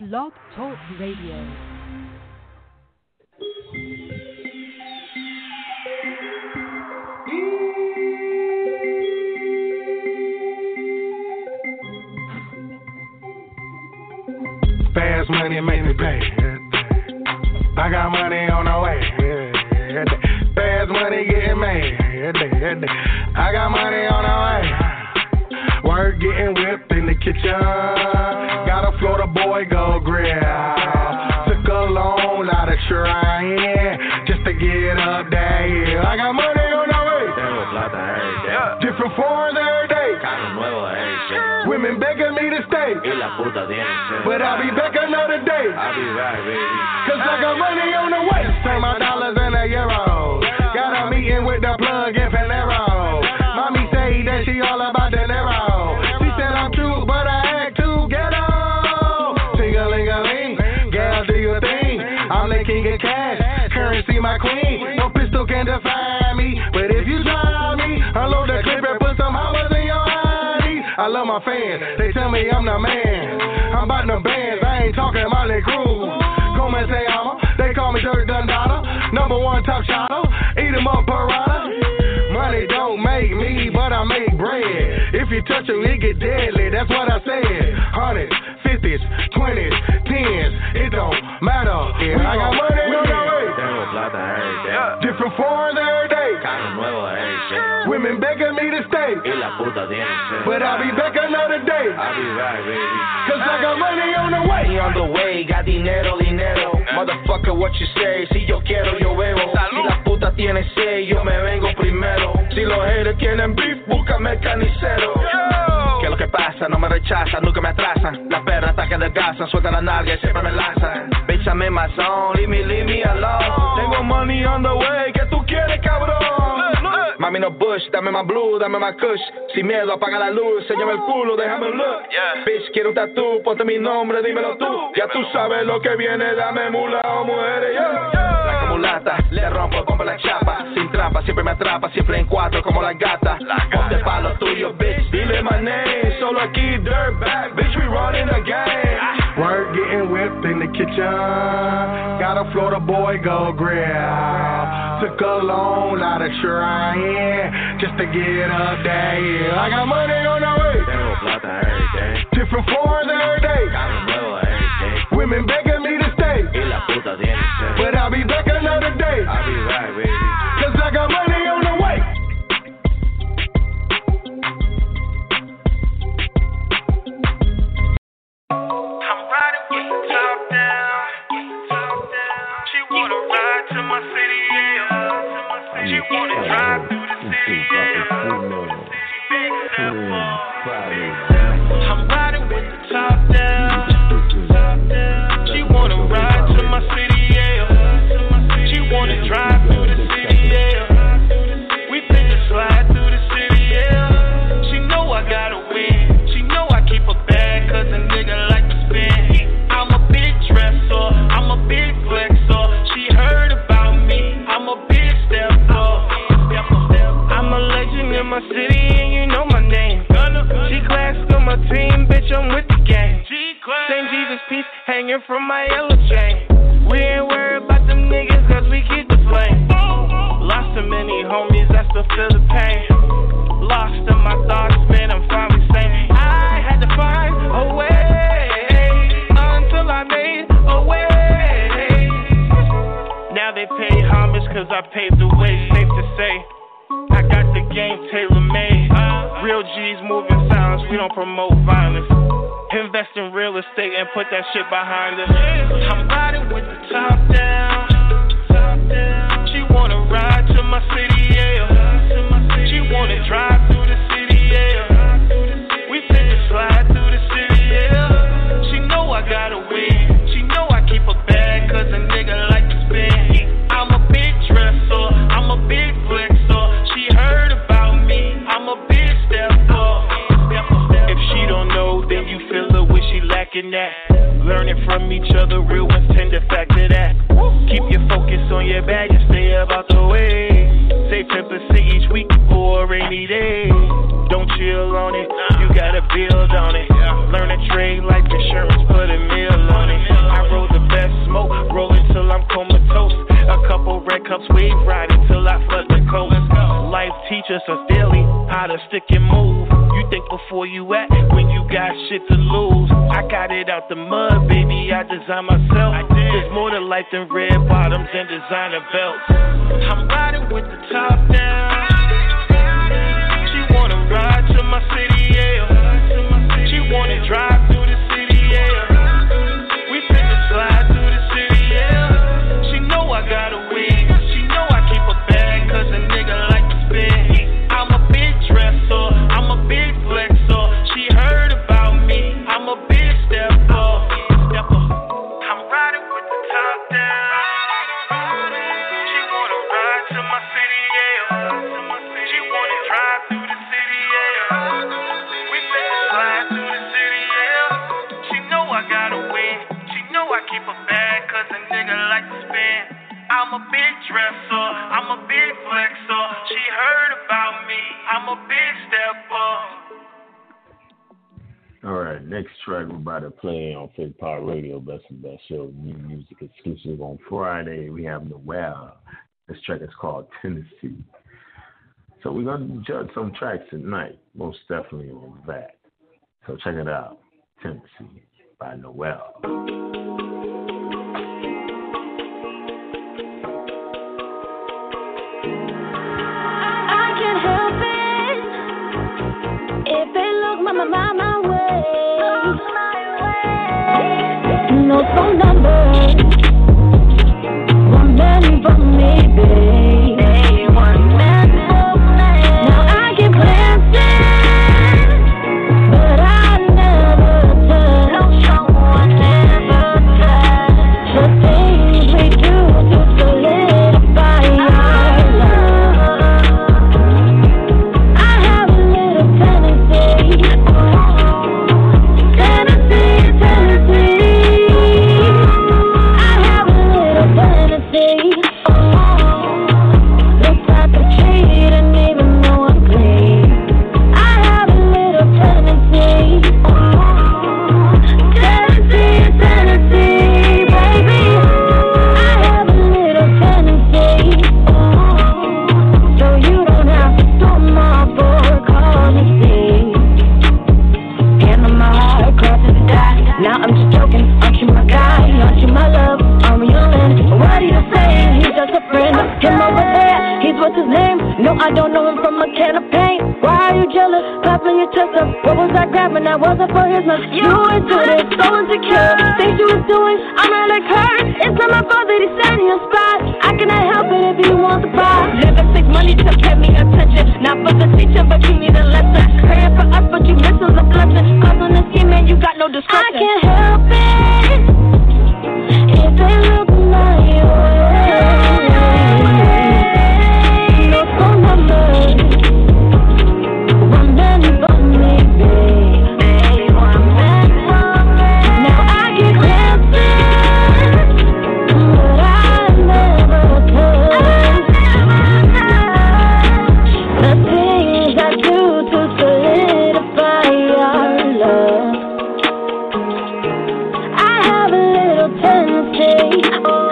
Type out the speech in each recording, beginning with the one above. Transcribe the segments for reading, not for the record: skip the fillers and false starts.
Blog Talk Radio. Fast money make me pay. I got money on the way. Fast money getting made. I got money on the way. Work getting whipped in the kitchen. Got a Florida boy go grill. Took a loan out of trying just to get up there. Yeah. I got money on the way. Tengo plata every day. Different foreigns every day. Carro nuevo every day. Women begging me to stay. Y la puta tiene sed. But I'll be back another day. I'll be back, baby. Cause I got money on the way. Turn my dollars into euros. Got a meeting with the plug in Panero. Mommy say that she all about the Nero. She said I'm true, but I act too ghetto. Ting-a-ling-a-ling, gal, do your thing. I'm the king of cash, currency my queen. No pistol can define me, but if you try me, unload the clip and put some hours in your eyes. I love my fans, they tell me I'm the man. I'm about the bands, I ain't talking Molly Cruz. Gomez say they call me Dirk Dundada. Number one top shotter, eat 'em up Parada. Money don't make me, but I make bread. If you touch it, it get deadly, that's what I said. 100s, 50s, 20s, 10s, it don't matter. Yeah, I got money on the way. Tengo plata every day. Different foreigns every day. Carro nuevo every day. Women begging me to stay. Y la puta tiene sed. But I'll be back another day. I'll be back, baby. Cause I got money on the way. On the way, got dinero, dinero. Motherfucker, what you say? Si yo quiero, yo bebo. Si la puta tiene sed, yo me vengo primero. Si los haters tienen beef, búscame el carnicero. Que lo que pasa, no me rechazan, nunca me atrasan. Las perras hasta que adelgazan, sueltan la nalga y siempre me lanzan. Bitch, I'm in my zone, leave me alone. Tengo money on the way, ¿qué tú quieres, cabrón? Mami, no bush, dame más blue, dame más kush. Sin miedo, apaga la luz, enséñame el culo, déjame un look. Bitch, quiero un tatú, ponte mi nombre, dímelo tú. Ya tú sabes lo que viene, dame mula o mujeres, La mulata, le rompo, compro la chapa. Sin trampa, siempre me atrapa, siempre en cuatro como la gata. Ponte pa' lo tuyo, bitch, dile my name. Solo aquí, dirtbag, bitch, we running the game. Work getting whipped in the kitchen. Got a Florida boy go grill. Took a loan out of trying just to get up there. Yeah, I got money on the way. Tengo plata every day. Different foreigns every day. Carro nuevo every day. Women begging me to stay. Y la puta tiene sed. But I'll be back another day. I'll be back, baby. Cause I got money on the way. I'm riding with the top down. She wanna ride to my city, yeah. She wanna drive through the city, yeah. I'm riding with the top down. She wanna ride to my city, yeah. She wanna drive through the city, yeah. We finna slide through the city, yeah. She know I gotta win. She know I keep a bag, cause a nigga like to spend. I'm a big dresser, I'm a big flexer. She heard about me, I'm a big stepper. I'm a legend in my city and you know my name. G-Class on my team, bitch, I'm with the gang. Same Jesus piece hanging from my yellow chain. We ain't worried about them niggas cause we keep the flame. Lost so many homies, I still feel the pain. Lost in my thoughts, man, I'm finally sane. I had to find a way until I made a way. Now they pay homage cause I paved the way. Safe to say, I got the game tailor-made. Real G's moving silence, we don't promote violence. Invest in real estate and put that shit behind us. I'm riding with the top down. She wanna ride to my city, yeah. She wanna drive through the city, yeah. We finna slide through the city, yeah. She know I gotta win. She know I keep a bag, cause a nigga like to spend. I'm a big dresser, I'm a big flexer. She heard about me, I'm a big stepper. If she don't know, then you feel her when she lacking that. Learning from each other, real ones tend to factor that. Keep your focus on your bag and stay about the way. Save 10% each week for a rainy day. Don't chill on it, you gotta build on it. Learn a trade, life insurance, put a meal on it. I got it out the mud, baby, I designed myself. There's more to life than red bottoms and designer belts. I'm riding with the top down. She wanna ride to my city, yeah. She wanna drive through the city, yeah. We finna slide through the city, yeah. She know I got a wig. She know I keep a bag, cause a nigga like to spend. I'm a big dresser, I'm a big flexer. She heard about me, I'm a big stepper. I'm riding with the top down. She wanna ride to my city, yeah. She wanna drive through the city, yeah. We finna slide through the city, yeah. She know I got a win. She know I keep a bag, cause a nigga like to spend. I'm a big dresser, I'm a big flexer. She heard about me, I'm a big stepper. All right, next track we're about to play on Fake Power Radio, Best and Best Show, new music exclusive on Friday. We have Noel. This track is called Tennessee. So we're going to judge some tracks tonight, most definitely on that. So check it out, Tennessee by Noel. I can't help it if they look my way. No phone number, one man for me, babe. One man for me. Now I get glancing, but I never touch. No show, I never touch. The things we do to solidify our love. I have a little Tennessee. Now I'm just joking, aren't you my guy, aren't you my love, I'm yelling, what are you saying, he's just a friend, him over there, he's what's his name, no I don't know him from a can of paint, why are you jealous, popping your chest up, what was I grabbing, that wasn't for his love, you always do this, so insecure, things you was doing, I'm not like her, it's not my fault that he's setting your spot, I cannot help it if he wants to buy, never take money to pay me attention, not for the teaching, but you need a lesson, praying for us, but you missing the blessing, causing the scheme, man, you got no discretion. I can't help it if they look my way. No phone number, one man for me, babe. One man for me. Now I get dancing, but I never touch. The things I do to solidify our love. Tennessee,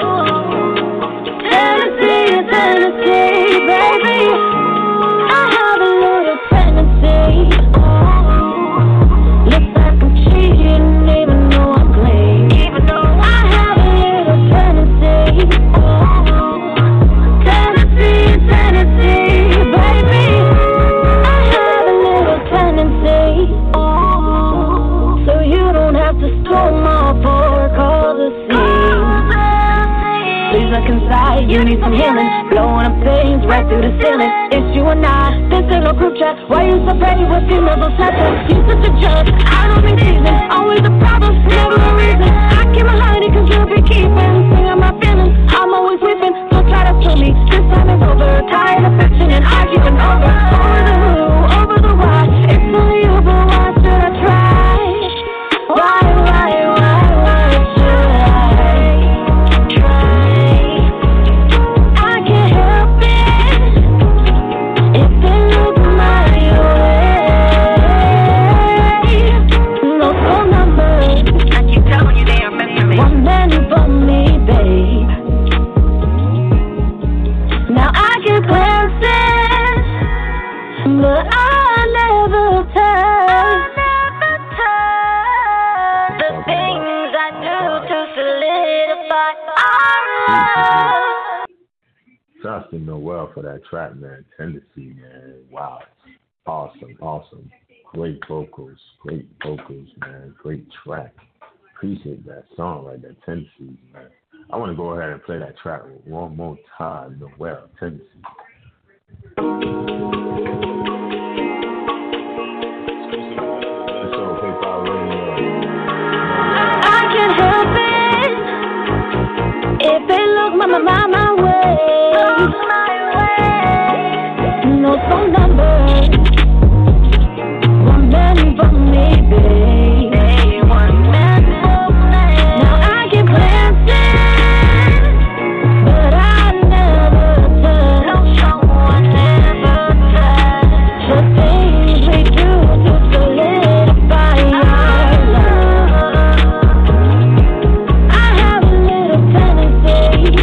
Tennessee, baby. I have a little Tennessee. Looks like I'm cheating, even though I'm clean. Even though I have a little Tennessee. Tennessee, Tennessee, baby. I have a little Tennessee. So you don't have to storm off or call the scene. Please look inside, you need some healing. Blowing up things right through the ceiling. It's you and I, this ain't no group chat. Why you so petty with females on Snapchat? You such a judge, I don't think season. Always a problem, never a reason. I keep my hiding cause you'll be keeping. Singing my feelings, I'm always weeping. Don't try to fool me, this time is over. Tired of fiction and arguing over. Over the who, over the why. It's only you, but why should I try? Why should I try? I can't help it if they look my way. No phone number, I keep telling you they are meant for me. One man for me, babe. Now I get glances, but talking about. Things I do to solidify our love. Shouts to Noel for that track, man. Tendency, man. Wow. Awesome. Great vocals, man. Great track. Appreciate that song right there, Tendency, man. I want to go ahead and play that track one more time, Noel, Tendency. I can't help it if they look my way. No phone number, one man for me, babe. Now I get glances, but I never touch. No, someone never touch. The things we do to solidify our love. I have a little tendency.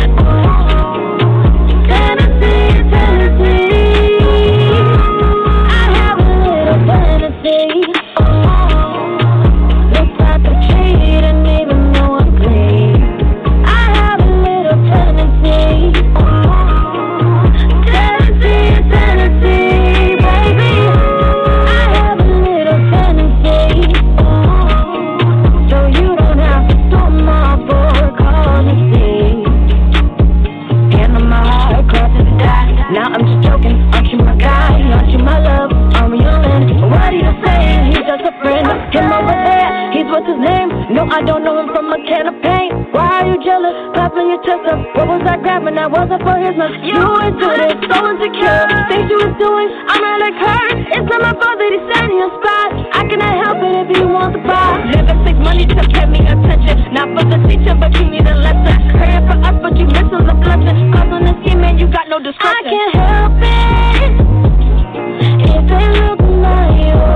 Now I'm just joking, aren't you my guy, aren't you my love, I'm yelling, what are you saying, he's just a friend, him over there, he's what's his name, no I don't know him from a can of paint, why are you jealous, puffing your chest up, what was I grabbing, that wasn't for his love, you always do this, so insecure, things you was doing, I'm not like her, it's not my fault that he's setting your spot, I cannot help it if you want the bar, never take money to pay me attention, not for the teacher but you need a lesson, praying for us but you missing the blessing, cause on this scheme man you got no discretion. I can't help it if they look my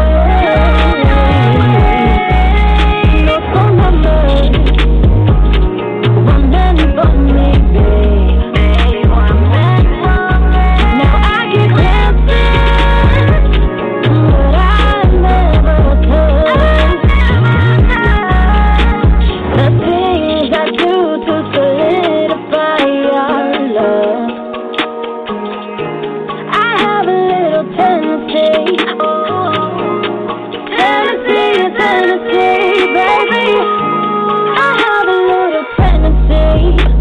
way. No phone number, one man for me, babe. One man for me. Now I get glances, but I never touch. The things I do to solidify our love. Tennessee, baby. I have a little tendency.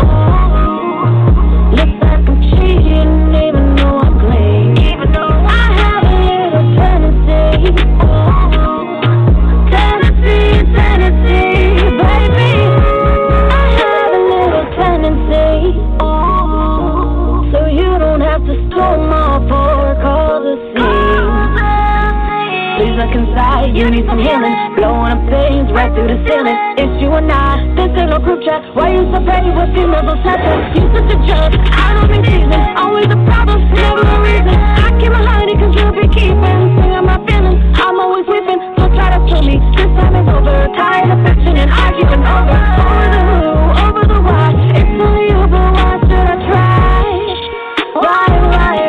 Looks like I'm cheating, even though I'm clean. I have a little tendency. Tennessee, baby. I have a little tendency. So you don't have to storm my porch, cause the sea. Please look inside, you need some healing. Blowing up things right through the ceiling. It's you and I, this ain't no group chat. Why you so petty with females on Snapchat? You such a jerk, I don't mean teasing. Always a problem, never a reason. I keep my honey cause you'll be keeping. Singing my feelings, I'm always weeping. So try to fool me, this time it's over. Tired of fiction and arguing over. Over the who, over the why. It's only you, but why should I try? Why should I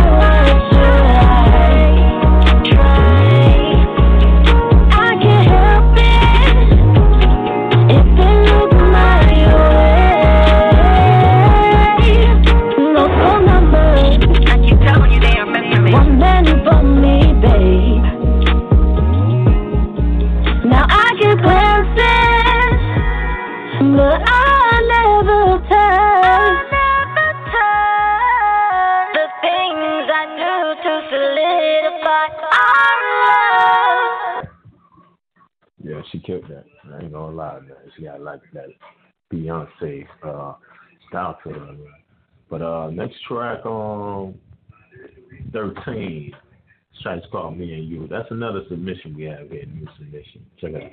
try? I can't help it if they look my way. No phone number, I keep telling you they are meant for me. One man for me, babe. Now I get glances, but I never touch. The things I do to solidify our love. Yeah, she killed that. I ain't gonna lie, man. She got like that Beyonce style to her, man. But next track on 13, this track's called Me and You. That's another submission we have here, new submission. Check it out.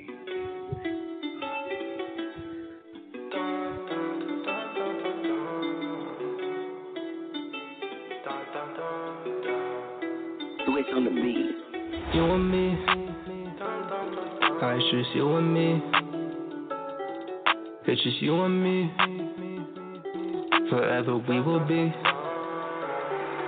Switch on the beat. You and me, it's just you and me. It's just you and me. Forever we will be.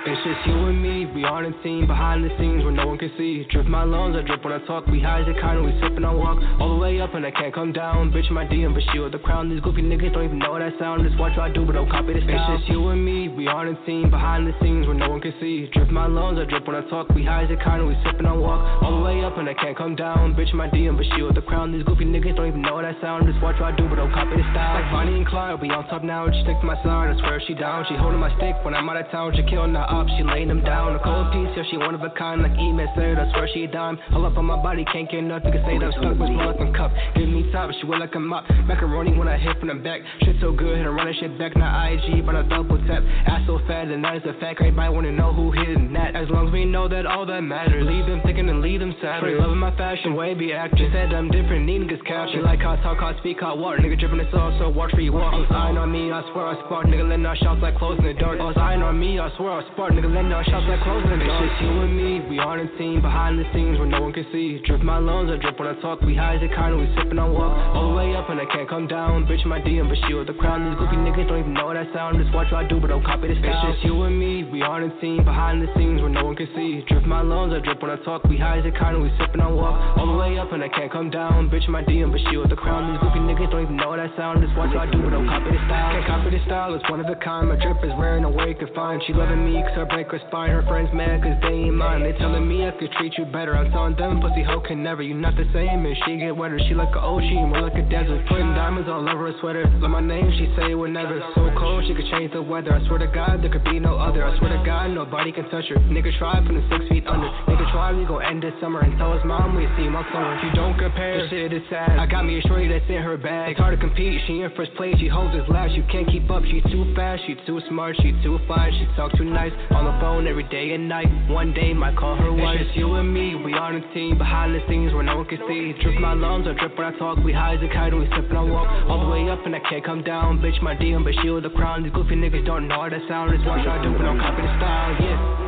It's just you and me, we on a team, behind the scenes where no one can see. Drip my lungs, I drip when I talk, we high as a kind, we sippin' on walk. All the way up and I can't come down, bitch my DM, but she with the crown. These goofy niggas don't even know what I sound, just watch what I do, but don't copy the style. It's just you and me, we on a team, behind the scenes where no one can see. Drip my lungs, I drip when I talk, we high as a kind, we sippin' on walk. All the way up and I can't come down, bitch my DM, but she with the crown. These goofy niggas don't even know what I sound, just watch what I do, but don't copy the style. Like Bonnie and Clyde, we on top now, she stick to my side, I swear she down. She holding my stick when I'm out of town, she killing the up, she laying them down. A cold piece, yeah, she one of a kind, like E-Man said, I swear she a dime. All up on my body, can't get enough, you can say that I'm stuck with small like my cup. Give me top, she wet like a mop. Macaroni when I hit from the back, shit so good, hit and run that shit back, not IG, but I double tap. Ass so fat, and that is a fact, everybody wanna know who hitting that. As long as we know that all that matters, leave them thinking and leave them sad. Straight loving my fashion, wavy actor, said I'm different, need niggas capture. She like hot talk, hot speak, hot water, nigga dripping this off, so watch where you walk. Eyeing on me, I swear I spark, nigga letting out shots like close in the dark. Eyeing on me, I swear I spark, nigga letting out shots like close in the dark. It's just you and me, we on a team, behind the scenes where no one can see. Drip my lungs, I drip when I talk, we high as a kind, we sippin' on walk. All the way up and I can't come down, bitch my DM, but she with the crown. These goofy niggas don't even know what I sound, just watch what I do, but don't copy the style. It's just you and me, we on a team, behind the scenes where no one can see. Drip my lungs, I drip when I talk, we high as a kind, we sippin' on walk. All the way up and I can't come down, bitch my DM, but she with the crown. These goofy niggas don't even know what I sound, just watch what I do, but don't copy the style. Can't copy the style, it's one of a kind, my drip is rare, no way you can find. She loving me cause I break her spine, her friends mad cause they ain't mine. They telling me I could treat you better, I'm telling them pussy hoe can never. You not the same and she get wetter, she like a ocean, more like a desert. Putting diamonds all over her sweater, love my name, she say it would never. So cold, she could change the weather, I swear to God, there could be no other. I swear to God, nobody can touch her. Nigga try putting 6 feet under. Nigga try, we gon' end this summer and tell his mom we see my summer. If you don't compare, this shit is sad. I got me a shorty that's in her bag. It's hard to compete, she in first place, she holds his last. You can't keep up, she's too fast, she too smart, she too fine, she talk too nice. On the phone every day and night, one day might call her wife. It's just you and me, we on a team, behind the scenes where no one can see. Drip my lungs, I drip when I talk, we high as a kite and we sippin' on walk. All the way up and I can't come down, bitch my DM, but she with the crown. These goofy niggas don't know how that sound, just watch what I do, but don't copy the style, yeah.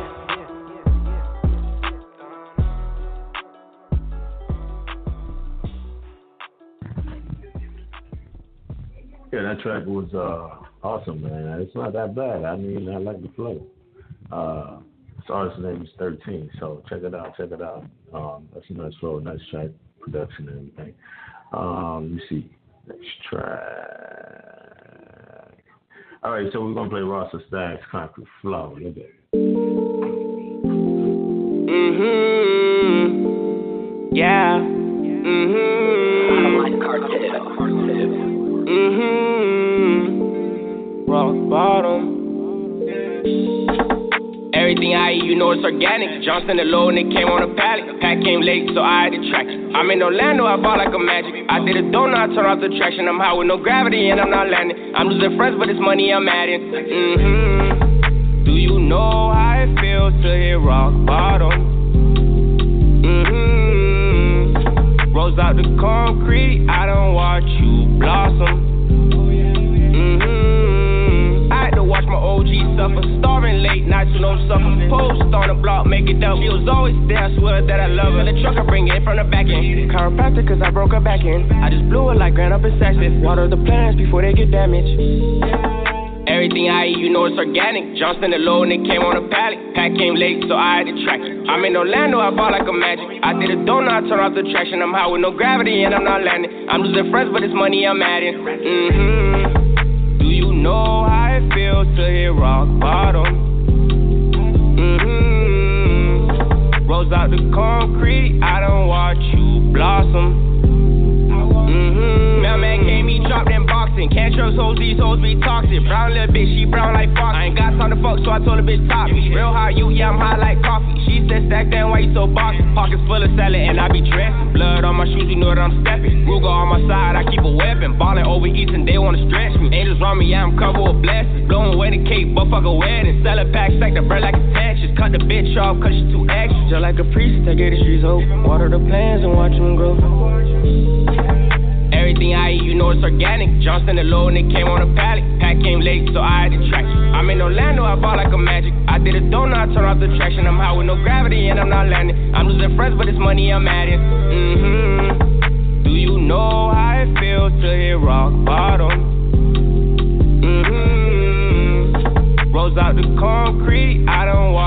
Yeah, that track was awesome, man. It's not that bad. I mean, I like the flow. This artist's name is 13, so check it out. That's a nice flow, nice track, production and everything. Let me see. Next track. All right, so we're going to play Rasta Stacks, Concrete Flow. Look at it. Yeah. Rock bottom. Everything I eat, you know it's organic. Johnson the low and it came on a pallet. Pack came late, so I had to track it. I'm in Orlando, I ball like a magic. I did a donut, I turned off the traction. I'm high with no gravity and I'm not landing. I'm losing friends, but it's money I'm adding. Do you know how it feels to hit rock bottom? Rolls out the concrete, I don't watch you blossom. Watch my OG suffer, starving late nights with no supper. Post on the block, make it double. She was always there, I swear that I love her. The truck I bring it from the back end. Chiropractor cause I broke her back end. I just blew it like Grand Up in Saxon. Water the plants before they get damaged. Everything I eat, you know it's organic. Johnson the low and it came on a pallet. Pack came late, so I had to track it. I'm in Orlando, I ball like a magic. I did a donut, I turned off the traction. I'm high with no gravity and I'm not landing. I'm losing friends, but it's money I'm adding. Do you know how it feels to hit rock bottom? Rolls out the concrete, I don't watch you blossom. Mailman gave me dropped in boxing. Can't trust hoes, these hoes be toxic. Brown little bitch, she brown like Fox. I ain't got time to fuck, so I told a bitch top me. Real high, you, yeah, I'm high like coffee. She said stack down, why you so boxy? Pockets full of salad and I be dressing. Blood on my shoes, you know that I'm stepping. Ruger on my side, I keep a weapon. Ballin' overeating, they wanna stretch me. Angels round me, yeah, I'm covered with blessings. Blowing away the cake, but fuck a wedding. Sell a pack, stack the bread like a Texas. Cut the bitch off, cause she too extra. Just like a priest, I gave the streets hope. Water the plants and watch them grow. Everything I eat, you know it's organic. Johnson the low and it came on a pallet. Pack came late, so I had to track it. I'm in Orlando, I ball like a magic. I did a donut, I turned off the traction. I'm high with no gravity and I'm not landing. I'm losing friends, but it's money I'm adding. Do you know how it feels to hit rock bottom? Rolls out the concrete, I don't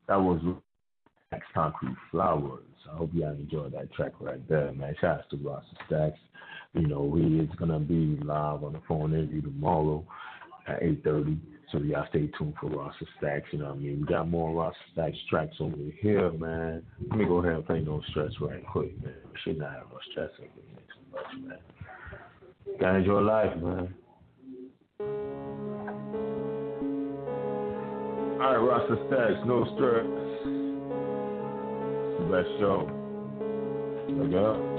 That was Max Concrete Flowers. I hope y'all enjoyed that track right there, man. Shout out to Rasta Stacks. You know, he is going to be live on the phone interview tomorrow at 8:30. So y'all stay tuned for Rasta Stacks. You know what I mean? We got more Rasta Stacks tracks over here, man. Let me go ahead and play No Stress right quick, man. We should not have no stress over here too much, man. Gotta enjoy life, man. All right, Rasta Stacks, No Stress. It's the best show. Look up.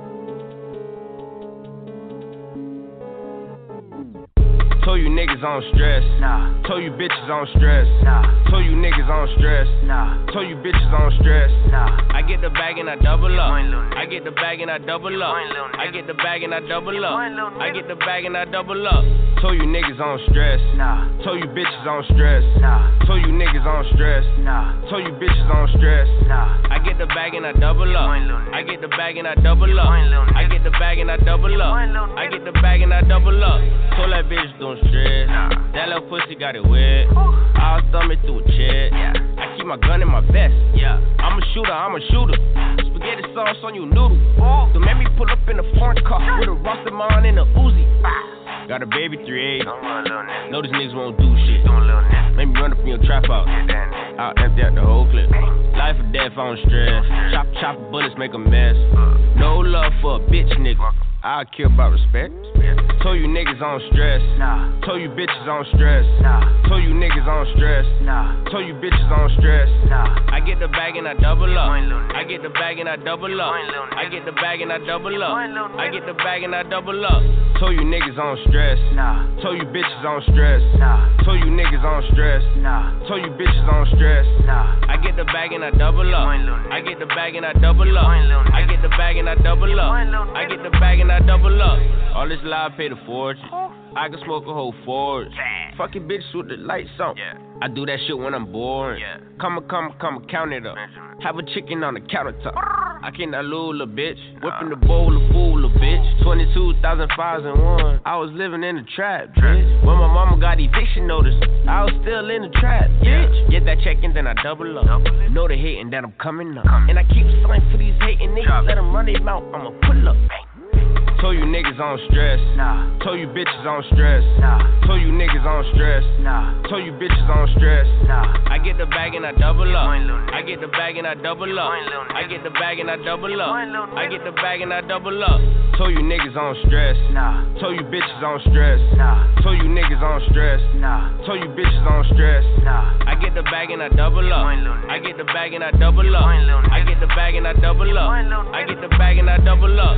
Told you niggas on stress. Nah. Told you bitches on stress. Nah. Told you niggas on stress. Nah. Told you bitches on stress. Nah. I get the bag and I double up. I get the bag and I double up. I get the bag and I double up. I get the bag and I double up. Told you niggas on stress. Nah. Told you bitches on stress. Nah. Told you niggas on stress. Nah. Told you bitches on stress. Nah. I get the bag and I double up. I get the bag and I double up. I get the bag and I double up. I get the bag and I double up. Told that bitch don't stress. That little pussy got it wet. I'll thumb it through a check. I keep my gun in my vest. I'm a shooter. Spaghetti sauce on you noodle. Don't make me pull up in a foreign car with a Rastaman and a Uzi. Got a baby 3-8. Know these niggas won't do shit. Make me run up in your trap house. I'll empty out the whole clip. Life or death on stress. Chop bullets, make a mess. No love for a bitch nigga. I care about respect. Told you niggas on stress. Nah. Told you bitches on stress. Nah. Told you niggas on stress. Nah. Told you bitches on stress. Nah. I get the bag and I double up. I get the bag and I double up. I get the bag and I double up. I get the bag and I double up. Told you niggas on stress. Nah. Told you bitches on stress. Nah. Told you niggas on stress. Nah. Told you bitches on stress. Nah. I get the bag and I double up. I get the bag and I double up. I get the bag and I double up. I get the bag and I double up. All this live paid a fortune. I can smoke a whole forge. Fucking bitch with the lights on. I do that shit when I'm bored. Come, count it up. Have a chicken on the countertop. I cannot lose, little bitch. Whipping the bowl of fool, little bitch. 22,005 and 1. I was living in the trap, bitch. When my mama got eviction notice, I was still in the trap, bitch. Get that check and then I double up. Know the hate and then I'm coming up. And I keep selling for these hating niggas. Let them run their mouth, I'ma pull up. Told you niggas on stress. Nah. Told you bitches on stress. Nah. Told you niggas on stress. Nah. Told you bitches on stress. Nah. I get the bag and I double up. I get the bag and I double up. I get the bag and I double up. I get the bag and I double up. Told you niggas on stress. Nah. Told you bitches on stress. Nah. Told you niggas on stress. Nah. Told you bitches on stress. Nah. I get the bag and I double up. I get the bag and I double up. I get the bag and I double up. I get the bag and I double up.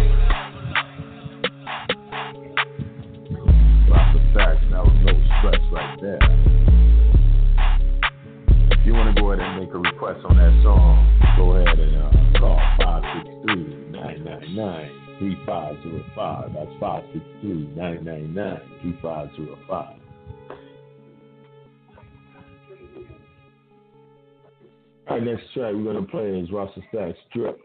That was No Stress right there. If you want to go ahead and make a request on that song, go ahead and call 563-999-3505. That's 563-999-3505. All right, next track we're going to play is Rasta Stacks Drip.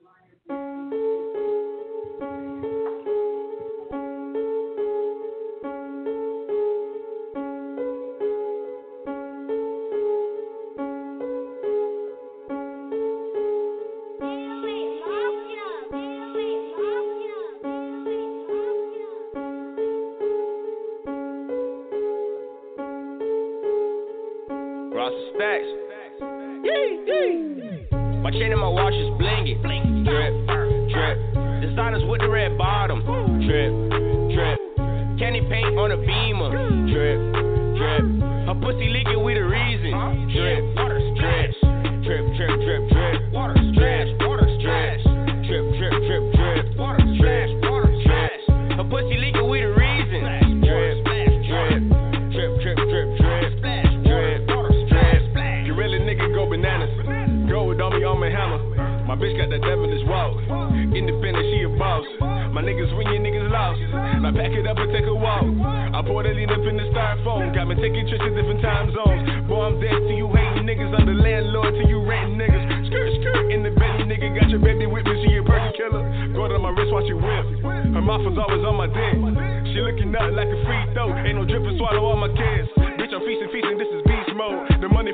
My chain and my watch is blinging. Drip, drip. Designers with the red bottom. Drip, drip. Candy paint on a Beamer. Drip, drip. Her pussy leaking, we the reason. Drip, drip. Drip, drip, drip, drip. Water, drip, drip. Drip, drip, drip, drip. Water, drip, drip. Her pussy leaking, we the reason. Drip, drip. Drip, drip, drip, drip. Drip, drip. You really nigga go bananas. Go with on me on my hammer. My bitch got that devilish walk. Independent, she a boss. My niggas win, your niggas lost. Now pack it up and take a walk. I pour that lean up in the styrofoam. Got me taking trips to different time zones. Boy, I'm dead to you hating niggas. I'm the landlord to you renting niggas. Skirt, skirt in the belly, nigga. Got your baby with me, she a person killer. Go to my wrist, watch you whip. Her mouth was always on my dick. She looking up like a free throw. Ain't no drip and swallow all my kids. Bitch, I'm feasting, this is beast mode. The money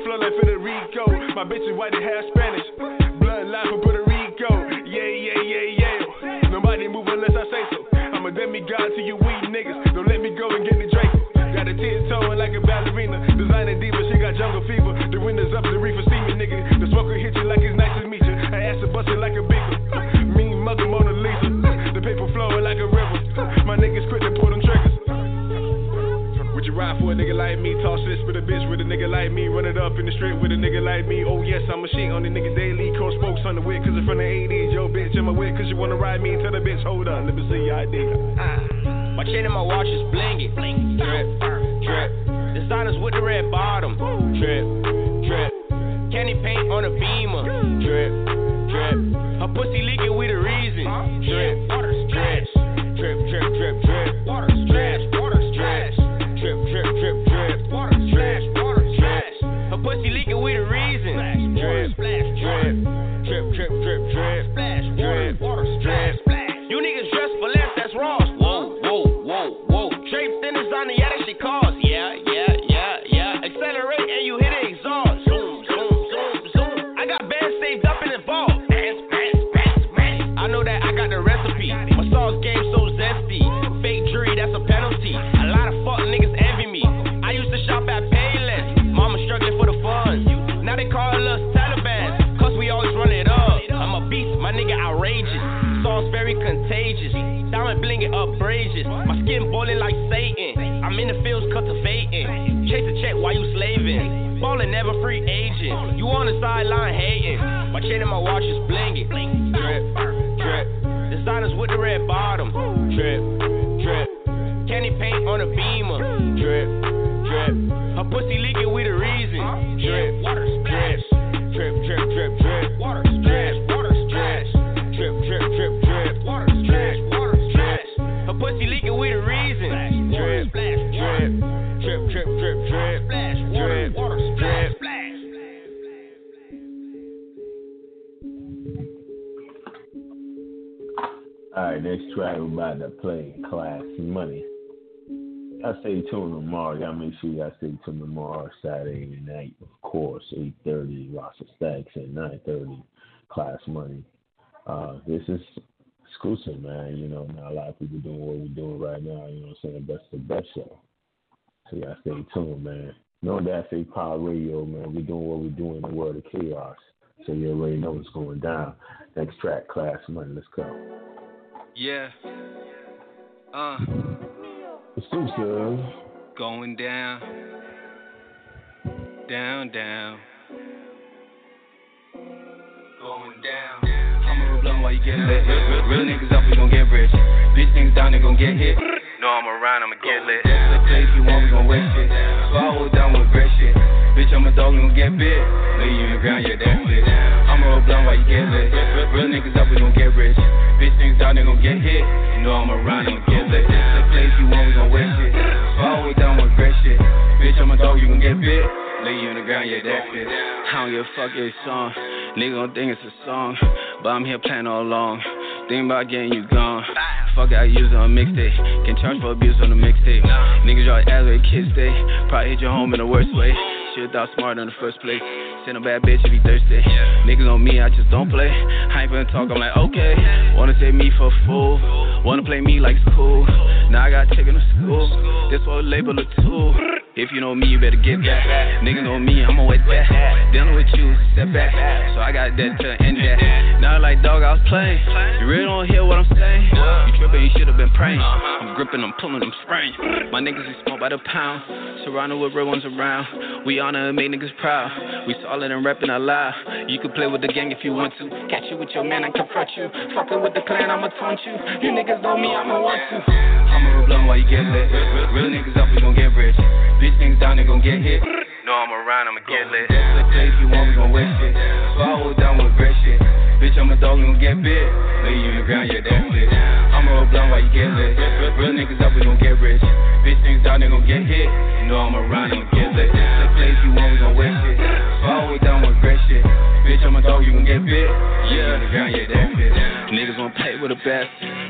flow like Federico. My bitch is white and half Spanish. Bloodline from Puerto Rico. Yeah. Nobody move unless I say so. I'm a demigod to you weed niggas. Don't let me go and get the Draco. Got a tiptoeing like a ballerina. Designer diva, she got jungle fever. The windows up, the reefer see me, nigga. The smoker hit you like it's nice to meet you. I ass to bust it like a beaker. Mean mother Mona Lisa. The paper flowing like a river. My niggas quick to pull them triggers. Would you ride for a nigga like me? Talk shit with a bitch with a nigga like me. Run it up in the street with a nigga like me. Oh yes, I'm a shit on the nigga daily. Cold spokes on the wit, cause it's from the 80s. Yo bitch, I'm a wit, cause you wanna ride me. Tell the bitch, hold up, let me see your ID. My chain and my watch is blingy. Drip. Designers with the red bottom. Drip. Candy paint on a Beamer. Drip. Her pussy leaking, we the reason. Drip. Water trash. Drip. Water trash. Her pussy leaking, we the reason. Drip. Drip. Water splash. You niggas dress for less, that's Ross. Whoa. Drapes in designer, yeah, that shit cost. Yeah. Accelerate and you hit the exhaust. Zoom. I got bands saved up in the vault. I know that I got the recipe. My sauce game so zesty. Fake jury, that's a penalty. A lot of fuck niggas envy me. I used to shop at Payless. Mama struggling for the funds. Now they call us Taliban, cause we always run it up. I'm a beast, my nigga outrageous. Sauce very contagious. Diamond blinging abrasions. My skin boiling like Satan. I'm in the fields cultivating. Chase a check while you slaving. Ballin' never free agent. You on the sideline hating. My chain and my watch is blinging. Drip. Designers with the red bottom. Drip. Candy paint on a Beamer. Drip. Her pussy leaking, we the reason. Drip. Water splash. Drip. Water splash. Her pussy leaking, we the reason. Drip. Water splash. Alright, next track we're about to play, Class Money. Y'all stay tuned tomorrow. Y'all make sure y'all stay tuned tomorrow, Saturday night, of course, 8:30, Roster Stacks, and 9:30, Class Money. This is exclusive, man. You know, not a lot of people doing what we're doing right now. You know what I'm saying? That's the best show. So y'all stay tuned, man. Know that Fake Power Radio, man. We're doing what we're doing in the world of chaos. So you already know what's going down. Next track, Class Money. Let's go. Yeah. Exclusive. Going down. Down. Going down. I'ma blow while you get lit. Real niggas up, we gon' get rich. Bitch niggas down, they gon' get hit. No, I'm around, I'ma get lit. The place you want, we gon' waste it. So I hold down with great shit. Bitch, I'm a dog, we gon' get bit. Lay you in the ground, yeah, that's it. I'ma roll blunt while you get lit. Real niggas up, we gon' get rich. Bitch niggas down, they gon' get hit. You know I'm around, I'ma get lit. The place you want, we gon' waste it. So I hold down with great shit. Bitch, I'm a dog, you gon' get bit. Lay you in the ground, yeah, that's it. I don't give a fuck your song. Nigga gon' think it's a song, but I'm here playing all along. Think about getting you gone. Fuck it, I use it on mixtape. Can charge for abuse on the mixtape. Niggas y'all ass where kids stay. Probably hit your home in the worst way. Should've thought smart in the first place. Send a bad bitch if you thirsty. Niggas on me, I just don't play. I ain't finna talk, I'm like, okay. Wanna take me for a fool. Wanna play me like it's cool. Now I got taken to school. This what label a tool. If you know me, you better get that. Niggas know me, I'ma wet that. Dealing with you is a setback. So I got that to end that. Now like dog, I was playing. You really don't hear what I'm saying. You tripping, you should've been praying. I'm gripping, I'm pulling, I'm spraying. My niggas is smoke by the pound. Surrounded with real ones around. We honor and make niggas proud. We solid and reppin' out loud. You can play with the gang if you want to. Catch you with your man, I confront you. Fuckin' with the clan, I'ma taunt you. You niggas know me, I'ma want to. I'ma roll blunt while you get lit. Real niggas up, we gon' get rich. Bitch niggas down, they gon' get hit. No, I'm around, I'ma get lit. The place you want, we gon' waste it. So I hold down with great shit. Bitch, I'm a dog, we gon' get bit. Lay you in the ground, yeah, that's it. I'ma roll blunt while you get lit. Real niggas up, we gon' get rich. Bitch niggas down, they gon' get hit. You know I'm around, I'ma get lit. The place you want, we gon' waste it. So I hold down with great shit. Bitch, I'm a dog, you gon' get bit. Yeah, in the ground, yeah, that's it. Niggas gon' play with the best.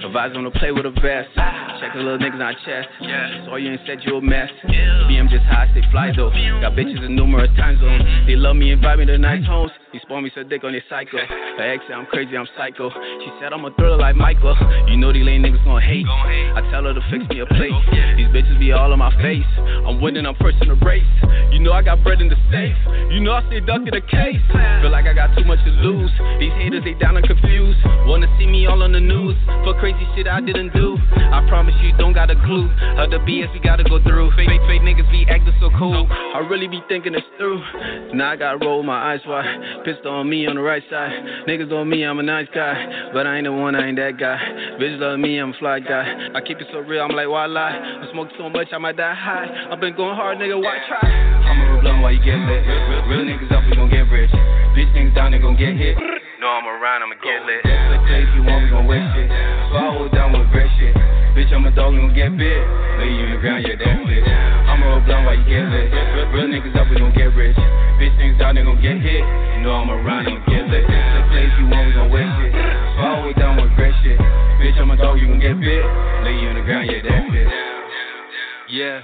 Advise them to play with a vest. Check the little niggas on chest. Saw you and said you a mess. BM just high, stay fly though. Got bitches in numerous time zones. They love me, invite me to nice homes. He spawned me, said dick on their cycle. Her ex said I'm crazy, I'm psycho. She said I'm a thriller like Michael. You know these lame niggas gon' hate. I tell her to fix me a plate. These bitches be all in my face. I'm winning, I'm first in the race. You know I got bread in the safe. You know I stay ducked in the case. Feel like I got too much to lose. These haters, they down and confused. Wanna see me all on the news for crazy shit I didn't do. I promise you don't got a clue of the BS we gotta go through. Fake niggas be acting so cool. I really be thinking this through. Now I gotta roll my eyes wide. Pistol on me on the right side. Niggas on me, I'm a nice guy. But I ain't the one, I ain't that guy. Bitches love me, I'm a fly guy. I keep it so real, I'm like, why lie? I smoke so much, I might die high. I've been going hard, nigga, why try? I'ma blow while you get lit. Real niggas up, we gon' get rich. Bitch niggas down, they gon' get hit. No, I'm around, I'ma get lit. Play if you want, we gon' waste it. So I hold down with great shit. Bitch, I'm a dog, we gon' get bit. Lay you in the ground, yeah, that's it. I'ma roll blunt while you get lit. Real niggas up, we gon' get rich. Bitch niggas down, they gon' get hit. You know I'm around, I'ma get lit. Play if you want, we gon' waste it. So I hold down with great shit. Bitch, I'm a dog, you gon' get bit. Lay you in the ground, yeah, that's it. Yeah.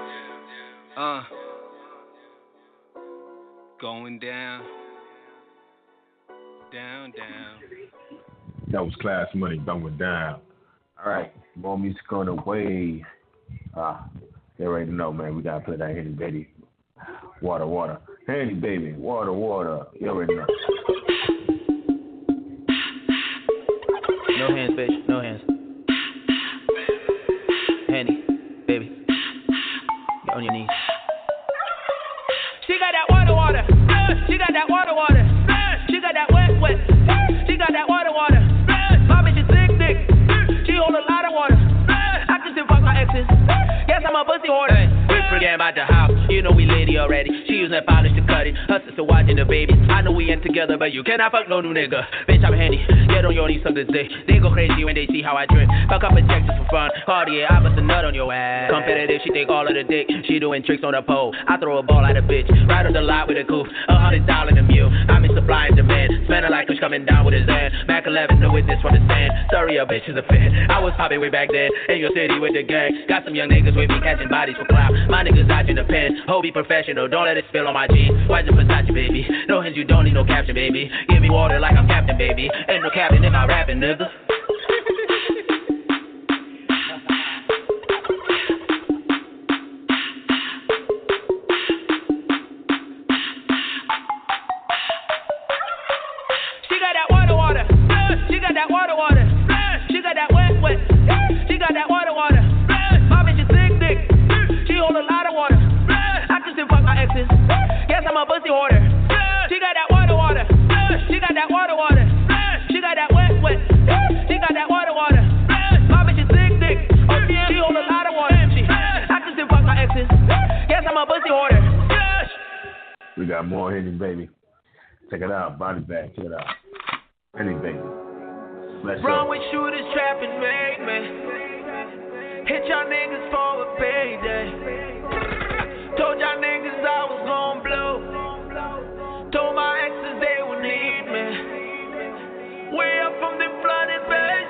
Going down. Down. That was Class Money, going down. All right, more music on the way. They already know, man. We gotta play that Henny Baby. Water. Henny Baby, water. You already know. No hands, bitch. No hands. Henny, baby. Get on your knees. She got that water. She got that water. She got that wet. She got that water. My bitch is thick. She hold a lot of water. I can still fuck my exes. Yes, I'm a pussy hoarder. Forget about the house, you know we litty already. She using polish to cut it, her sister watching the baby. I know we ain't together, but you cannot fuck no new nigga. Bitch, I'm handy, get on your knees something day. They go crazy when they see how I drink. Fuck up a check just for fun, Cartier, I bust a nut on your ass. Competitive, she take all of the dick. She doing tricks on the pole, I throw a ball at a bitch. Right on the lot with a coupe, $100 a mule. I'm in supply and demand, smelling like Kush coming down with his hand. Mac 11, the witness from the stand. Sorry, a bitch is a fan. I was popping way back then, in your city with the gang. Got some young niggas with me catching bodies for clout. My niggas out in the pen, ho be professional, don't let it spill on my jeans. Why's the Versace, baby? No hands, you don't need no caption, baby. Give me water like I'm captain, baby. Ain't no captain in my rapping, nigga. She got that water. She got that water. She got that wet. She got that water. My bitch is thick. She hold a lot of water. I can still fuck my exes. Yes, I'm a pussy hoarder. She got that water. She got that water. She got that wet. She got that water. My bitch is thick. She hold a lot of water. I can still fuck my exes. Yes, I'm a pussy hoarder. We got more Henny Baby. Check it out, Body Bag. Check it out. Henny Baby. Let's go. Run with shooters, trapping, make me. Hit y'all niggas for a payday. Told y'all niggas I was gon' blow. Told my exes they would need me. Way up from the flooded base.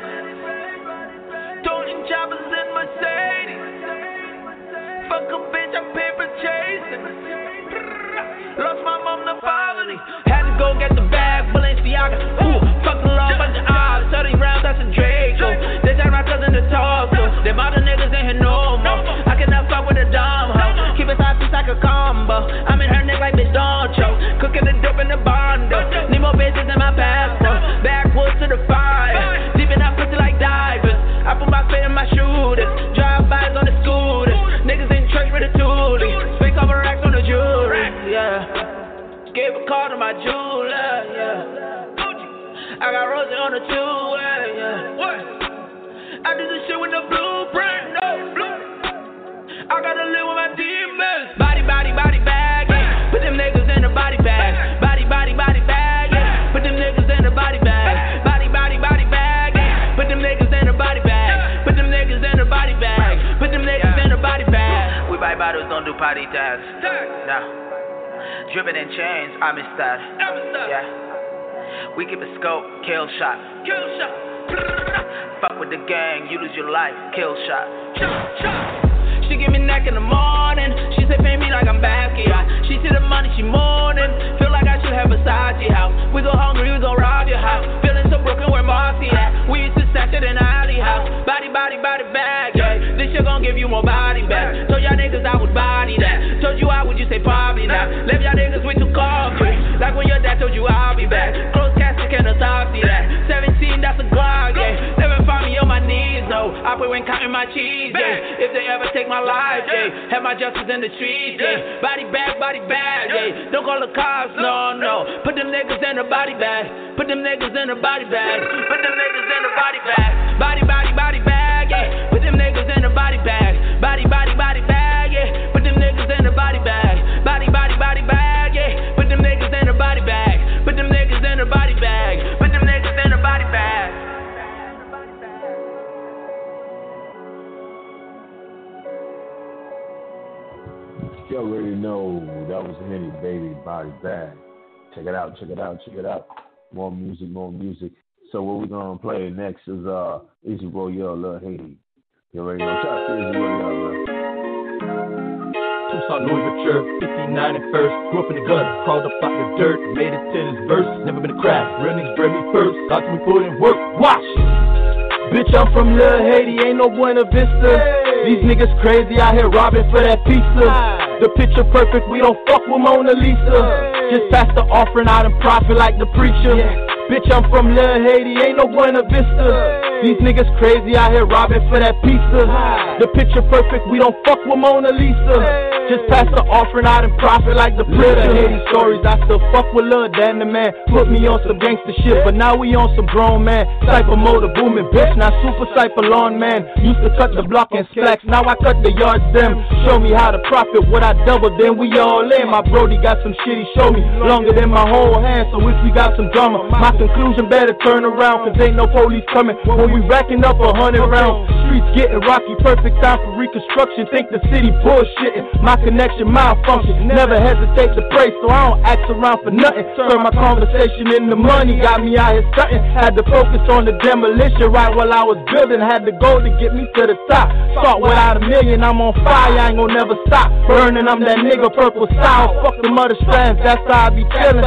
Toting choppers in Mercedes. Fuck a bitch, I pay for chasing. Lost my mom to poverty. Had to go get the bag, Balenciaga. Ooh, fuck the law, bunch of odds. 30 rounds, that's a Draco. They got my cousin to talk to. Them other niggas ain't here no more. I cannot fuck with a dumb hoe. Keep it 5 piece like a combo. I'm in her neck like bitch don't choke. Cooking the dope in the bondo. Need more bitches in my passport. Backwoods to the fire. Deep in that pussy like divers. I put my feet in my shooters. Drive-bys on the scooters. Niggas in church with a toolie. Spin cover racks on the jewelry. Yeah. Gave a call to my jeweler. Yeah. I got Rosie on the two-way. Yeah. What? I do this shit with the blueprint. No blue. I gotta live with my demons. Body bag. Yeah. Put them niggas in the body bag. Body bag. Yeah. Put them niggas in the body bag. Body bag. Yeah. Put them niggas in the body bag. Put them niggas in the body bag. Put them niggas in the body bag. We buy bottles, don't do party tags. No. Dripping in chains, I'm in style. Yeah. We keep a scope, kill shot. Fuck with the gang, you lose your life. Kill shot. She give me neck in the morning. She say pay me like I'm Basquiat. She see the money, she mourning. Feel like I should have Versace house. We go hungry, we gon' rob your house. Feeling so broken, where Marcy at? We used to stash it in the alley house. Body bag, yeah. This shit gon' give you more body back. Told y'all niggas I would body that. Told you I would, you say probably not. Left y'all niggas with too coffee. Like when your dad told you I'll be back. Close casket, can't autopsy that. 17, that's a Glock, yeah. Never find me on my knees, no. I pray when counting my cheese, yeah. If they ever take my life, yeah. Have my justice in the streets, yeah. Body bag, yeah. Don't call the cops, no. Put them niggas in the body bag. Put them niggas in the body bag. Put them niggas in the body bag. Body bag, yeah. Put them niggas in the body bag. Body bag, yeah. Put them niggas in the body bag. Body bag, yeah. Put them niggas in the body bag. Put them niggas in the body bag. Put them niggas in the body bag. You already know that was Henny Baby Body Bag. Check it out. More music. So what we're gonna play next is Izzy Royale, Lil Haiti. You already know. Shout out to Izzy Royale, man. Tucson, Louis Mature, 59 and first. Grew up in the gutter, crawled up out the dirt, made it to this verse. Never been a crack, real niggas bred me first. Got to me put in work, watch. Bitch, I'm from Lil Haiti, ain't no Buena Vista. These niggas crazy out here robbing for that pizza. The picture perfect, we don't fuck with Mona Lisa. Just pass the offering out and profit like the preacher. Bitch, I'm from Lil Haiti, ain't no Buena Vista. These niggas crazy out here robbing for that pizza. The picture perfect, we don't fuck with Mona Lisa. Just pass the offering out and profit like the preacher. Haiti stories, I still fuck with Lil Dan the man. Put me on some gangster shit, but now we on some grown man. Cypher motor booming, bitch, now super cypher lawn man. Used to cut the block in slacks, now I cut the yards them. Show me how to profit, what I double, then we all in. My brody got some shit, he show me longer than my whole hand. So if we got some drama, my conclusion better turn around, cause ain't no police coming when we racking up 100 rounds. Streets getting rocky, perfect time for reconstruction. Think the city bullshitting, my connection malfunction. Never hesitate to pray, so I don't ask around for nothing. Turn my conversation into money, got me out here stunting. Had to focus on the demolition right while I was building. Had the goal to get me to the top. Start without a million, I'm on fire, I ain't gon' never stop. Burning, I'm that nigga, purple style. Fuck the mother strands, that's how I be chillin'.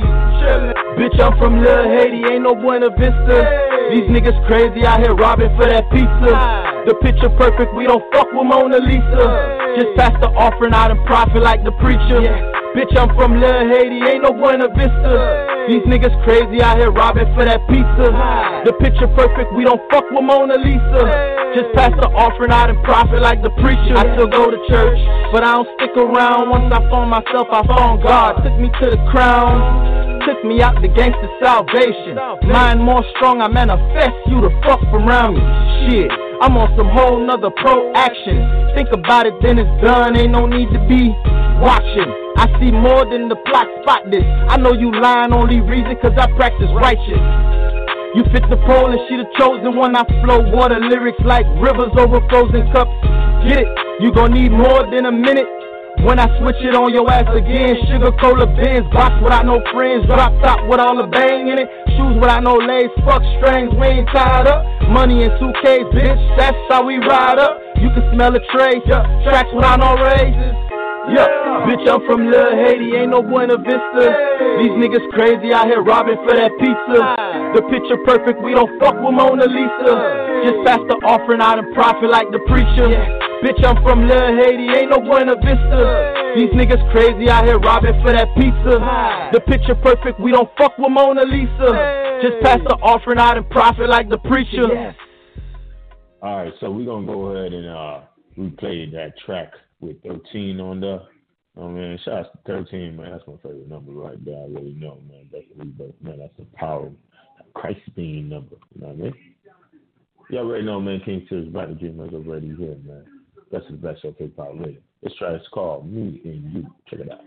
Bitch, I'm from Lil Haiti, ain't no Buena Vista. These niggas crazy out here robbing for that pizza. The picture perfect, we don't fuck with Mona Lisa. Just pass the offering out and profit like the preacher. Bitch, I'm from Lil Haiti, ain't no Buena Vista. These niggas crazy out here robbing for that pizza. The picture perfect, we don't fuck with Mona Lisa. Just pass the offering out and profit like the preacher. I still go to church, but I don't stick around. Once I found myself, I found God. Took me to the crown, took me out the gangster salvation. Mind more strong, I manifest you to fuck around me. Shit, I'm on some whole nother pro action. Think about it, then it's done, ain't no need to be watching. I see more than the plot, spot this. I know you lying, only reason cause I practice righteous. You fit the pole and she the chosen one. I flow water lyrics like rivers over frozen cups. Get it? You gon' need more than a minute when I switch it on your ass again. Sugar cola bins, box without no friends, drop top with all the bang in it. Shoes without no lace, fuck strings, we ain't tied up. Money in 2Ks, bitch, that's how we ride up. You can smell the trace, tracks without no raises. Bitch, I'm from Lil Haiti, ain't no Buena Vista. These niggas crazy out here robbing for that pizza. The picture perfect, we don't fuck with Mona Lisa. Just pass the offering out and profit like the preacher. Bitch, I'm from Lil Haiti, ain't no Buena Vista. These niggas crazy out here robbing for that pizza. The picture perfect, we don't fuck with Mona Lisa. Just pass the offering out and profit like the preacher. Alright, so we're gonna go ahead and replay that track with 13 on the. Oh man, shout out to 13, man. That's my favorite number right there. I really know, man. Man, that's a power Christ being number. You know what I mean? Y'all already know, man. King Sears about to get us already here, man. That's the best show hip hop radio. This track is called Me and You. Check it out.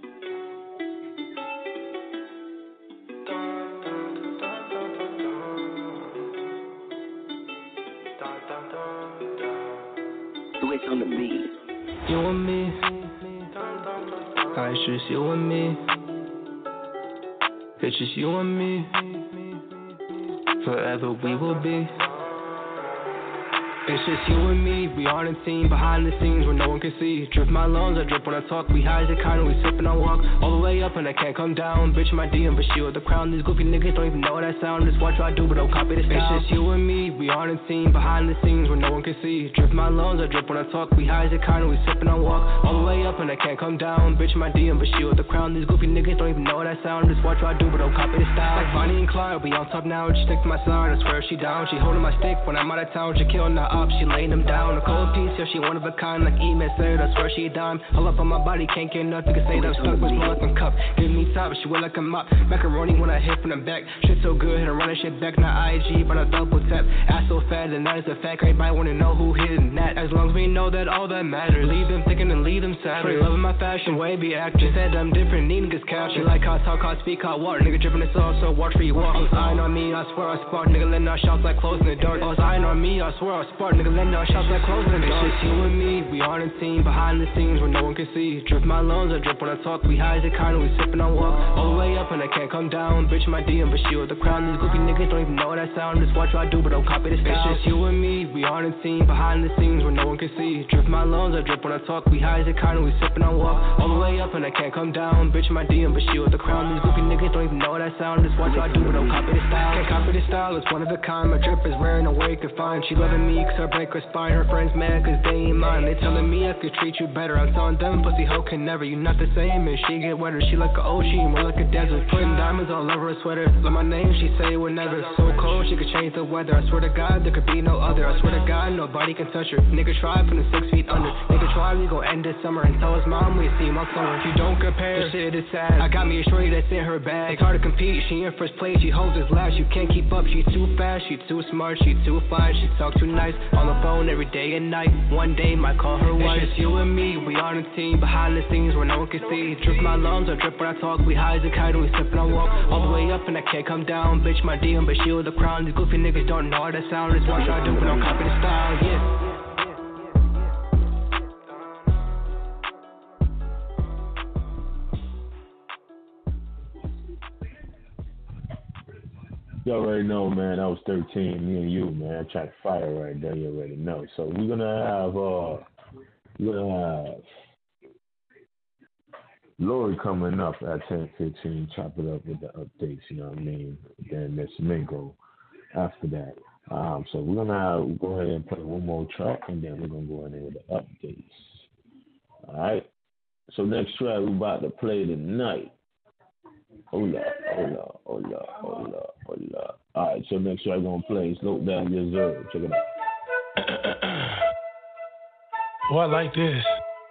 Switch on the beat. You and me, it's just you and me. It's just you and me. Forever we will be. It's just you and me, we on a team, behind the scenes where no one can see. Drift my lungs, I drip when I talk, we high as a kind, we sip and I walk all the way up and I can't come down. Bitch, my DM, but she with the crown. These goofy niggas don't even know that sound. Just watch what I do, but don't copy the style. It's just you and me, we on a team, behind the scenes where no one can see. Drift my lungs, I drip when I talk, we high as a kind, we sip and I walk all the way up and I can't come down. Bitch, my DM, but she with the crown. These goofy niggas don't even know that sound. Just watch what I do, but don't copy the style. Like Bonnie and Clyde, we on top now, she stick to my side. I swear she down, she holding my stick when I'm out of town. She killing the up, she laying them down. A cold piece, yeah, she one of a kind, like E-Man said, I swear she a dime. All up on my body, can't get nothing, can say that I'm stuck, but smell like I'm cup. Give me top, she wet like a mop. Macaroni when I hit from the back. Shit so good, hit and run that shit back, not IG, but I double tap. Ass so fat, and that is a fact, everybody wanna know who hitting that. As long as we know that all that matters, leave them thinking and leave them sad. Straight loving my fashion, way be acting. She said I'm different, need niggas couch. She like hot talk, hot speak, hot water. Nigga dripping the sauce, so watch where you walk. Oh, sign on me, I swear I spark. Nigga letting out shots like closing the dark. Oh, sign on me, I swear I spark. Nigga letting out shots like closing the dark. It's just you and me, we on a team, behind the scenes where no one can see. Drift my lungs, I drip when I talk, we high as a kind, we sip and I walk all the way up and I can't come down. Bitch, my DM, but she with the crown. These goofy niggas don't even know that sound. Just watch what I do, but don't copy the style. It's just you and me, we on a team, behind the scenes where no one can see. Drift my lungs, I drip when I talk, we high as a kind, we sip and I walk all the way up and I can't come down. Bitch, my DM, but she with the crown. These goofy niggas don't even know that sound. Just watch what I do, but don't copy the style. Can't copy the style, it's one of a kind. My drip is rare, no way you can find. She loving me cause I break her spine. Her friends mad cause they ain't mine. They telling me I could treat you better. I'm telling them pussy hoe can never. You not the same and she get wetter. She like a ocean, more like a desert. Putting diamonds all over her sweater. Love my name, she say it would never. So cold, she could change the weather. I swear to God, there could be no other. I swear to God, nobody can touch her. Nigga try from the 6 feet under. Nigga try, we gon' end this summer. And tell his mom we see my summer. If you don't compare, this shit is sad. I got me a shorty that's in her bag. It's hard to compete, she in first place. She holds his last, you can't keep up. She too fast, she too smart, she too fine. She talk too nice, on the phone every day and night. One day might call her wife. It's just you and me, we on a team, behind the scenes where no one can see. Drip my lungs, I drip when I talk, we high as a kite and we sip and I walk all the way up and I can't come down. Bitch, my DM, but she with the crown. These goofy niggas don't know how that sound. Just watch what I do, but don't copy the style, yeah. You already know, man. I was 13. Me and you, man. Track fire right there. You already know. So we're gonna have Lori coming up at 10:15. Chop it up with the updates. You know what I mean? Then Miss Mingo after that. So we're gonna go ahead and play one more track, and then we're gonna go in there with the updates. All right. So next track we're about to play tonight. Hold up. All right, so next track I'm going to play is Low Down Your Zero. Check it out. Oh, I like this.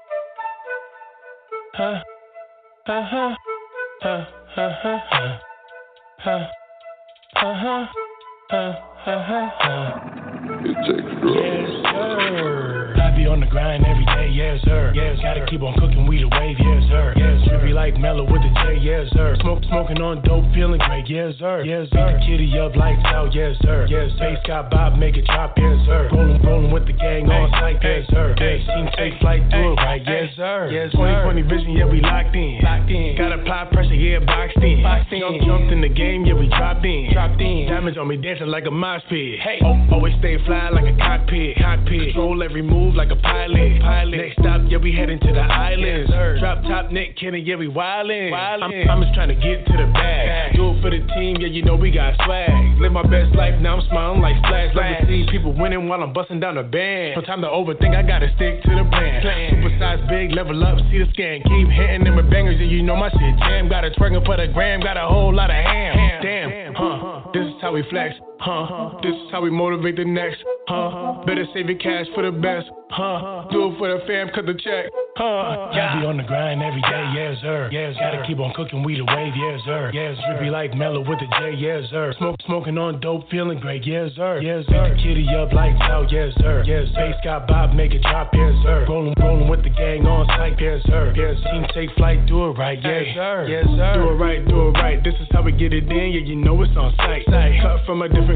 Yes, sir. I be on the grind every day, yes, sir. Yes, gotta keep on cooking, we the wave, yes, sir. Yes, trippy like Mellow with the J, yes, sir. Smoking on dope, feeling great, yes, sir. Yes, sir. Beat the kitty up, lights out, yes, sir. Yes, bass got Bob, make it chop, yes, sir. Rolling with the gang on site, yes, sir. Yes, team take flight, do it right, yes, sir. Yes, 2020 vision, yeah, we locked in. Got apply pressure, yeah, boxed in. Jumped in the game, yeah, we dropped in. Diamonds on me dancing like a mosh pit. Hey, always stay fly like a cockpit. Control every move like a pilot. Next stop, yeah, we heading to the islands. Yes, drop top neck, Kenny, yeah, we wildin'. I'm just trying to get to the bag. Do it for the team, yeah, you know we got swag. Live my best life, now I'm smiling like Splash. Love to see people winning while I'm busting down the band. No time to overthink, I gotta stick to the plan. Super size big, level up, see the scan. Keep hitting them with bangers, yeah, you know my shit jam. Got a twerking for the gram, got a whole lot of ham. Damn, this is how we flex. This is how we motivate the next. Better save your cash for the best. Do it for the fam, cut the check. I be on the grind every day, yes, sir. Yes, gotta keep on cooking, we the wave, yes, sir. Yes, trippy like Mellow with the J, yes, sir. Smoking on dope, feeling great, yes, sir. Yes, beat the kitty up, lights out, yes, sir. Yes, bass got Bob, make it drop, yes, sir. Rolling with the gang on site, yes, sir. Yes, team take flight, do it right, yes, sir. Yes, sir. Do it right, this is how we get it in, yeah, you know it's on sight. Cut from a different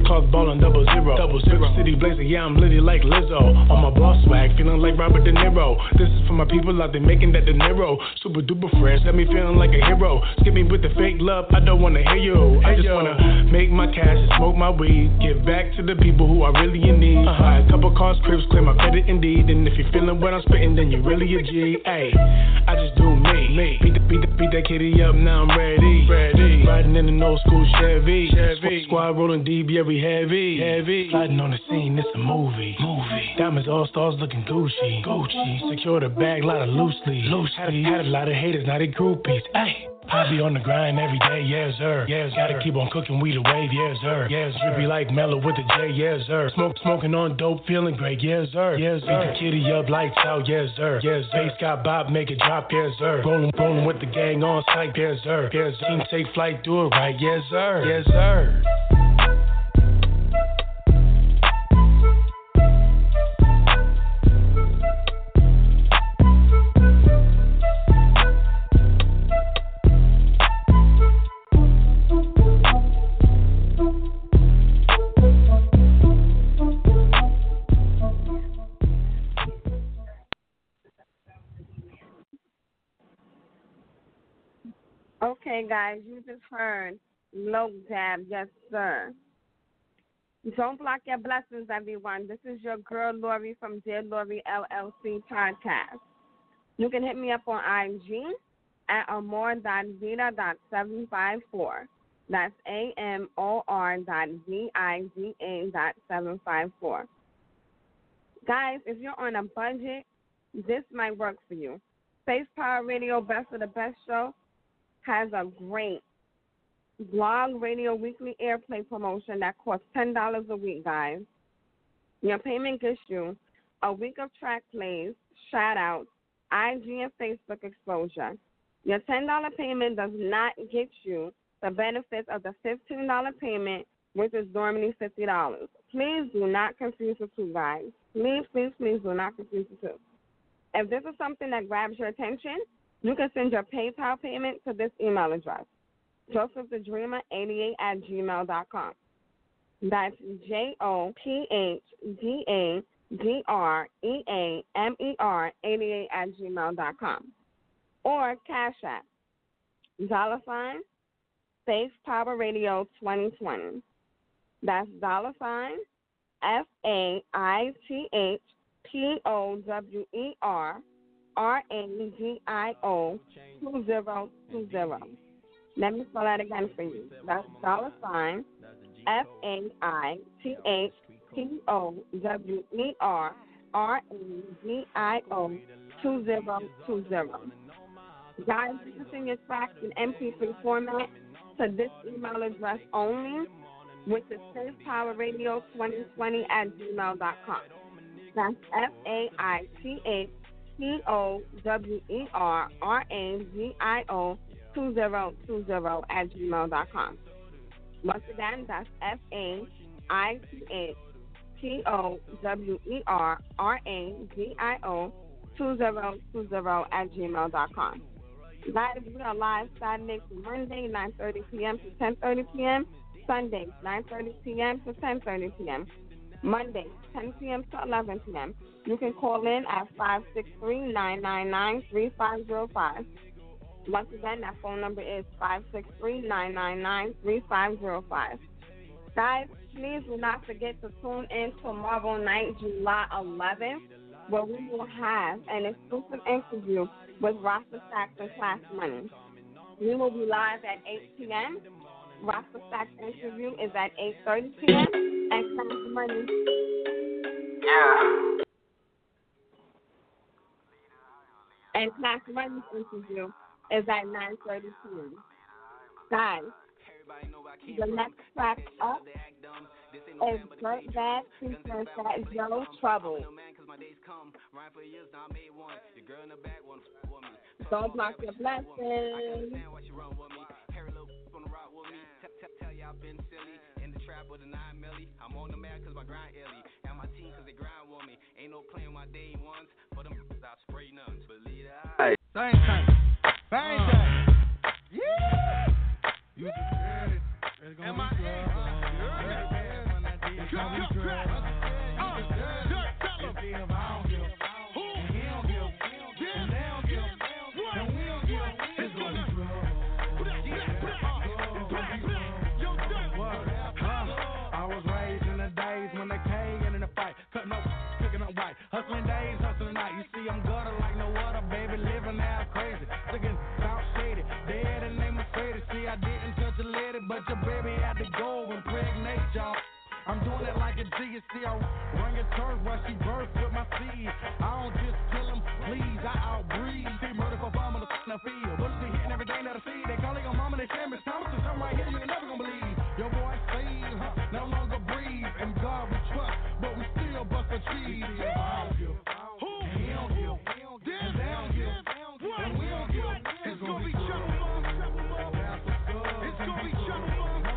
Santa Claus ballin' 00. City blazer, yeah, I'm litty like Lizzo. On my boss swag, feeling like Robert De Niro. This is for my people out there making that De Niro. Super duper fresh, got me feeling like a hero. Skip me with the fake love, I don't wanna hear you. I just wanna make my cash and smoke my weed. Give back to the people who are really in need. Buy a couple cars, cribs, clear my credit indeed. And if you're feeling what I'm spitting, then you really a G. Ayy, I just do me. Beat that kitty up, now I'm ready. Riding in an old school Chevy. Squad rolling deep, yeah, we heavy. Sliding on the scene, it's a movie. Diamonds all stars looking Gucci. Secure the bag, lot of loosely. Had a lot of haters, now they groupies. Ayy, I be on the grind every day, yes sir. Gotta keep on cooking weed a wave, yes sir. Drippy like Mellow with the J, yes sir. Smoking on dope, feeling great, yes sir. Beat the kitty up, lights out, yes sir. Bass got Bob, make it drop, yes sir. Rolling with the gang on site, yes sir. Team take flight, do it right, yes sir. Okay, guys, you just heard Low Dab, yes, sir. Don't block your blessings, everyone. This is your girl, Lori, from Dear Lori LLC podcast. You can hit me up on IG at amor.vida.754. That's AMOR.VIDA.754. Guys, if you're on a budget, this might work for you. Face Power Radio, Best of the Best Show, has a great blog radio weekly airplay promotion that costs $10 a week, guys. Your payment gets you a week of track plays, shout-outs, IG and Facebook exposure. Your $10 payment does not get you the benefits of the $15 payment, which is normally $50. Please do not confuse the two, guys. Please do not confuse the two. If this is something that grabs your attention, you can send your PayPal payment to this email address, josephthedreamer88@gmail.com. That's JOPHTHEDREAMER88@gmail.com. Or Cash App, $ Faith Power Radio 2020. That's $ FAITHPOWER RADIO 2020. Let me spell that again for you. That's $ FAITHPOWER RADIO 2020. Guys, you can send your tracks in MP3 format to this email address only, which is faithpowerradio2020@gmail.com. That's FAITHPOWER RADIO2020@gmail.com. Once again, that's FAITHPOWER RADIO2020@gmail.com. Guys, we are live Saturday through Monday, 9:30 p.m. to 10:30 p.m. Sundays, 9:30 p.m. to 10:30 p.m. Monday, 10 p.m. to 11 p.m. You can call in at 563-999-3505. Once again, that phone number is 563-999-3505. Guys, please do not forget to tune in tomorrow night, July 11th, where we will have an exclusive interview with Rasta Stacks and Class Money. We will be live at 8 p.m. Rasta Stacks interview is at 8:30 p.m. and Class Money. Yeah. And Class Money's interview is at 9:30 p.m. Guys, the next track up is Dirt Bad featuring Fat Joe, Trouble. Don't block your blessings. I'm on the map cause my grind illy. And my team cause they grind with me. Ain't no playing my day ones. For them I spray nuns. Believe that. Same time. Yeah. You just ready. It's gonna be to let it, but your baby had to go and impregnate y'all. I'm doing it like a G, you see, I run your turf while she birthed with my seed. I don't just tell them, please, I outbreed. See, murder for bomb in the field. Bullets be hitting everything that I see. They calling your mama, they saying Miss Thomas, and something right here you're never gonna believe. Your boy saved, no longer breathe. And God we trust, but we still bust a cheese. He don't give, he don't give, they don't give, and we don't give. It's gonna be trouble. It's gonna be trouble.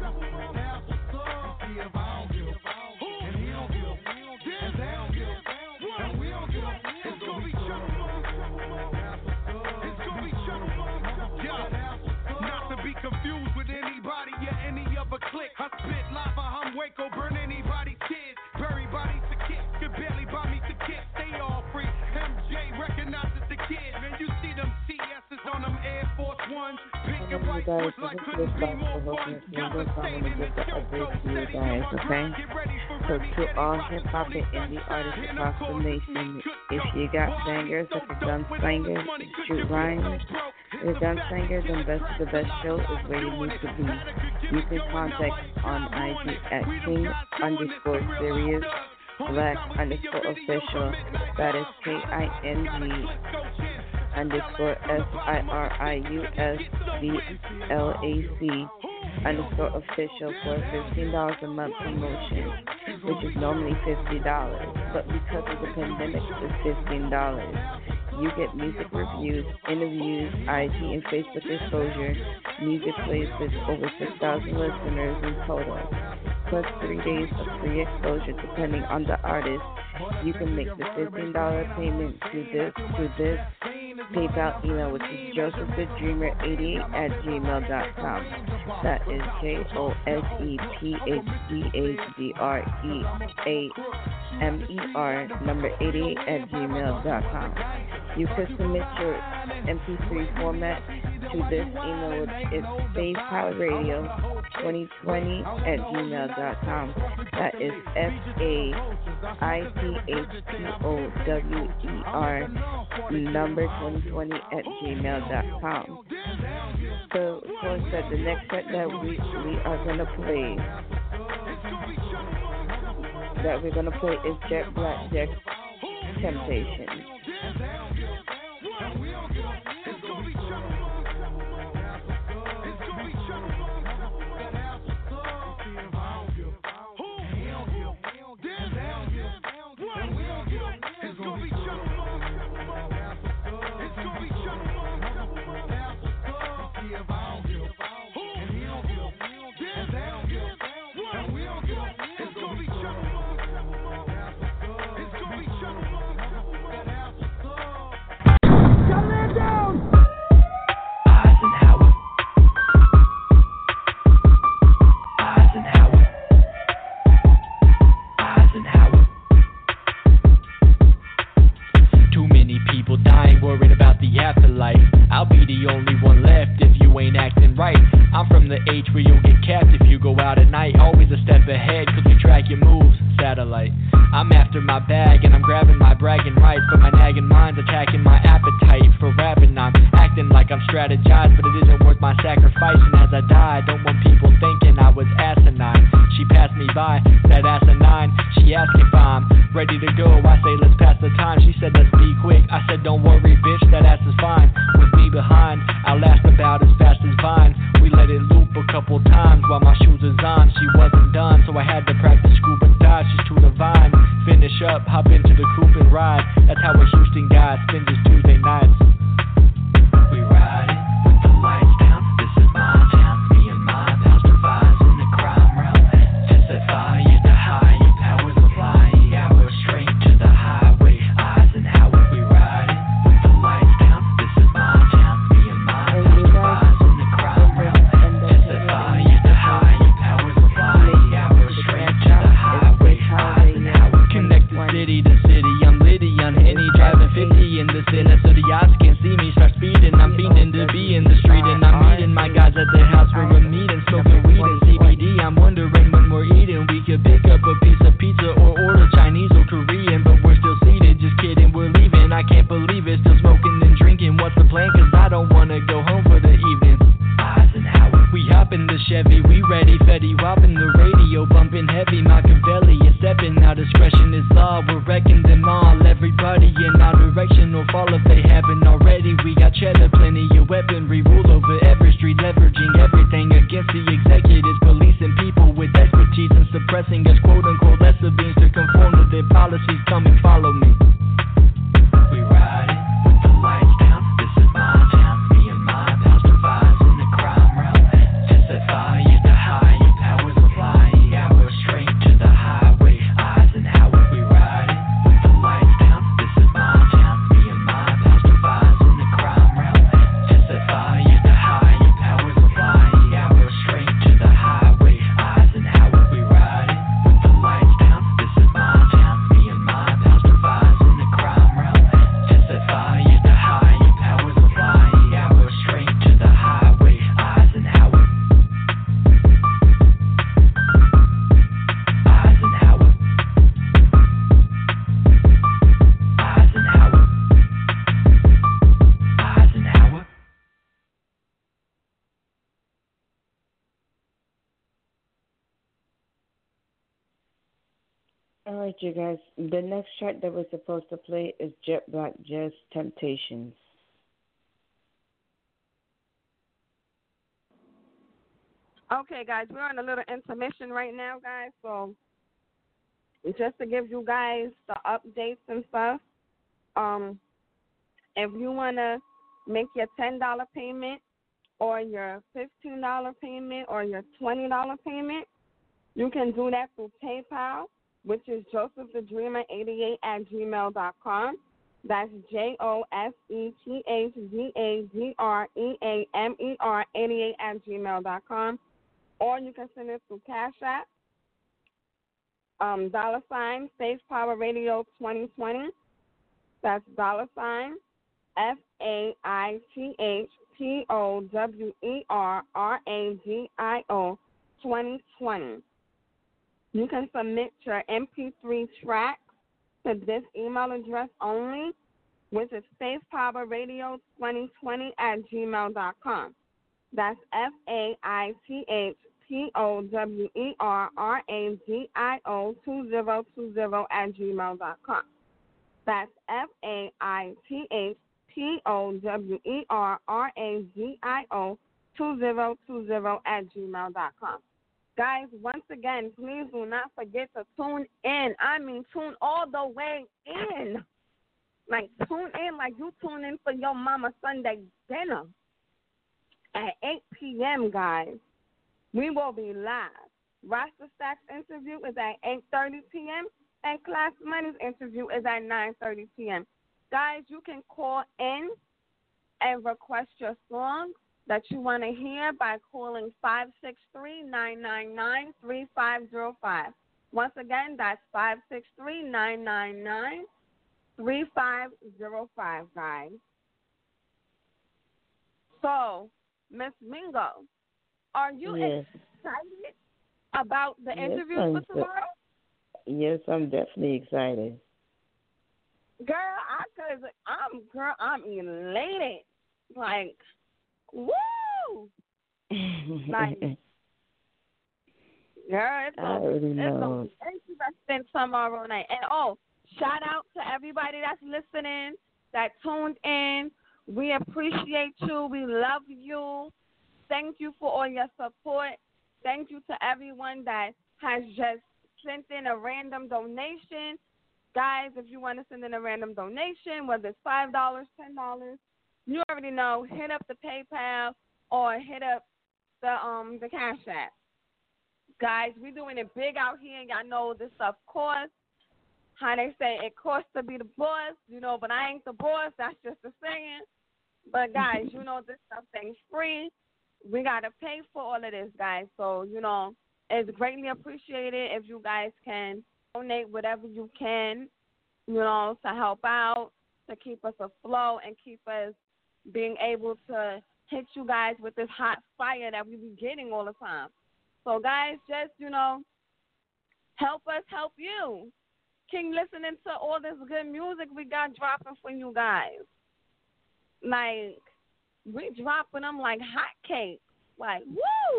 Confused with anybody or any other clique. I spit lava, I'm Waco, burn anybody's kids. Bury bodies to kids, could barely buy me to kids. Stay all free. MJ recognizes the kid. Man, you see them TS's on them Air Force Ones. Pink and white bush like couldn't be more fun. Got the stain in the choke, so steady on my grind. Get ready for So to all hip-hop and indie artists across the nation, if you got bangers, if you're gunslingers, shoot rhymes, if you're gunslingers, then Best of the Best Show is where you need to be. You can contact on IG at king_serious_black_official. That is KING_SIRIUSBLAC_official for $15 a month promotion, which is normally $50, but because of the pandemic, it's $15. You get music reviews, interviews, IG and Facebook exposure, music plays with over 6,000 listeners in total, plus 3 days of free exposure depending on the artist. You can make the $15 payment to this PayPal email, which is josephthedreamer88@gmail.com. That is JOSEPHTHEDREAMER number 88@gmail.com. You could submit your MP3 format to this email, which is faithpowerradio2020@gmail.com. That is FAITHPOWER number 2020@gmail.com. So, of course, the next set that we are gonna play, is Jet Black Jack's Temptation. I'll be the only one left if you ain't acting right. I'm from the age where you'll get capped if you go out at night. Always a step ahead, cause we track your moves, satellite. I'm after my bag and I'm grabbing my bragging rights, but my nagging mind's attacking my appetite for rapping. I'm acting like I'm strategized, but it isn't worth my sacrifice. And as I die, I don't want people thinking I was asinine. She passed me by, that asinine. She asked if I'm ready to go. I say let's pass the time. She said let's be quick. I said don't worry bitch, that ass is fine. With me behind, I'll last about as fast as Vine. We let it loop a couple times while my shoes is on. She wasn't done, so I had to practice scuba dive. She's too divine. Finish up, hop into the coupe and ride. That's how a Houston guy spends his Tuesday nights. We ride it with the lights down. This is my town. Me and my pals devise in the crime realm. Testify you the higher powers of flying. Hour straight to the highway. Eisenhower. We ride it with the lights down. This is my town. Me and my pals heavy. We ready, Fetty whopping the radio, bumping heavy. Machiavelli is stepping, our discretion is law. We're wrecking them all, everybody in our direction. Or fall if they haven't already. We got cheddar, plenty of weaponry. Rule over every street, leveraging everything against the executives. Policing people with expertise and suppressing us, quote unquote, lesser beings to conform to their policies. Come and follow me. We ride it with the lights down. This is my town. Me and my pals devise in the crime realm. Testify at the higher powers of flying. Yeah, we're straight to the highway. Eisenhower. We ride it with the lights down. This is my town. Me and my pals devise in the crime realm. Testify at the higher powers of flying. Yeah, we're straight to the highway. Eisenhower. We ride it with the lights down. This is my town. Me and my pals devise in the crime realm. Testify at the higher powers of flying. Yeah, we're straight to the highway. Eisenhower. Eisenhower. Eisenhower. Eisenhower. All right, you guys. The next track that we're supposed to play is Jet Black Jazz Temptations. Okay, guys, we're on a little intermission right now, guys. So just to give you guys the updates and stuff, if you want to make your $10 payment or your $15 payment or your $20 payment, you can do that through PayPal, which is josephthedreamer88@gmail.com. That's JOSEPHTHEDREAMER88@gmail.com. Or you can send it through Cash App, $ Faith Power Radio 2020. That's $ FAITHPOWERRADIO 2020. You can submit your MP3 tracks to this email address only, which is faithpowerradio2020@gmail.com. That's FAITHPOWERRADIO2020@gmail.com. That's FAITHPOWERRADIO2020@gmail.com. Guys, once again, please do not forget to tune in. I mean, tune all the way in. Like, tune in like you tune in for your mama Sunday dinner at 8 p.m., guys. We will be live. Rasta Stack's interview is at 8:30 p.m., and Class Money's interview is at 9:30 p.m. Guys, you can call in and request your song that you want to hear by calling 563-999-3505. Once again, that's 563-999-3505, guys. So, Miss Mingo, are you excited about the interview for tomorrow? Yes, I'm definitely excited. Girl, I'm elated. Like, woo! Like, girl, it's going to be interesting tomorrow night. And, shout out to everybody that's listening, that tuned in. We appreciate you. We love you. Thank you for all your support. Thank you to everyone that has just sent in a random donation. Guys, if you want to send in a random donation, whether it's $5, $10, you already know, hit up the PayPal or hit up the Cash App. Guys, we're doing it big out here. Y'all know this stuff costs. How they say it costs to be the boss, but I ain't the boss. That's just a saying. But, guys, this stuff ain't free. We got to pay for all of this, guys. So, it's greatly appreciated if you guys can donate whatever you can, to help out, to keep us afloat and keep us being able to hit you guys with this hot fire that we be getting all the time. So, guys, just, help us help you. Keep listening to all this good music we got dropping for you guys. Like, we dropping them like hotcakes. Like, woo!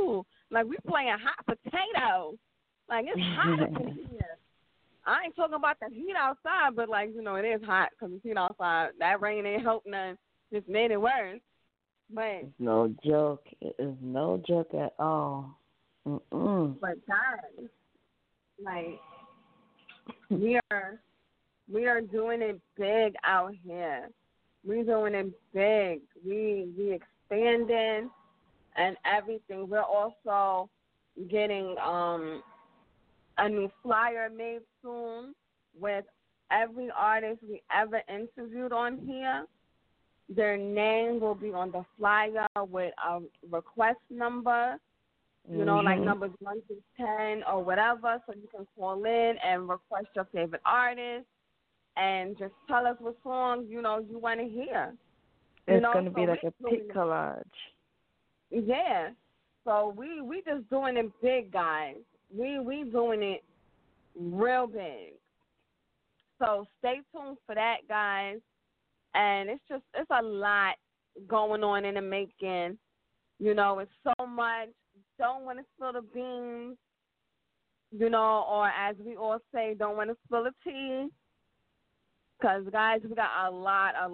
Like, we playing hot potato. Like, it's hot up in here. I ain't talking about the heat outside, but, like, you know, it is hot because it's heat outside. That rain ain't helping none. Just made it worse. But it's no joke. It is no joke at all. But guys, like, we are doing it big out here. We're doing it big. We expanding and everything. We're also getting a new flyer made soon with every artist we ever interviewed on here. Their name will be on the flyer with a request number, you know, like numbers 1 through 10 or whatever, so you can call in and request your favorite artist and just tell us what songs, you know, you want to hear. It's going to be like a pic collage. Yeah. So we just doing it big, guys. We doing it real big. So stay tuned for that, guys. And it's a lot going on in the making. You know, it's so much. Don't want to spill the beans, you know, or as we all say, don't want to spill the tea. Because, guys, we got a lot of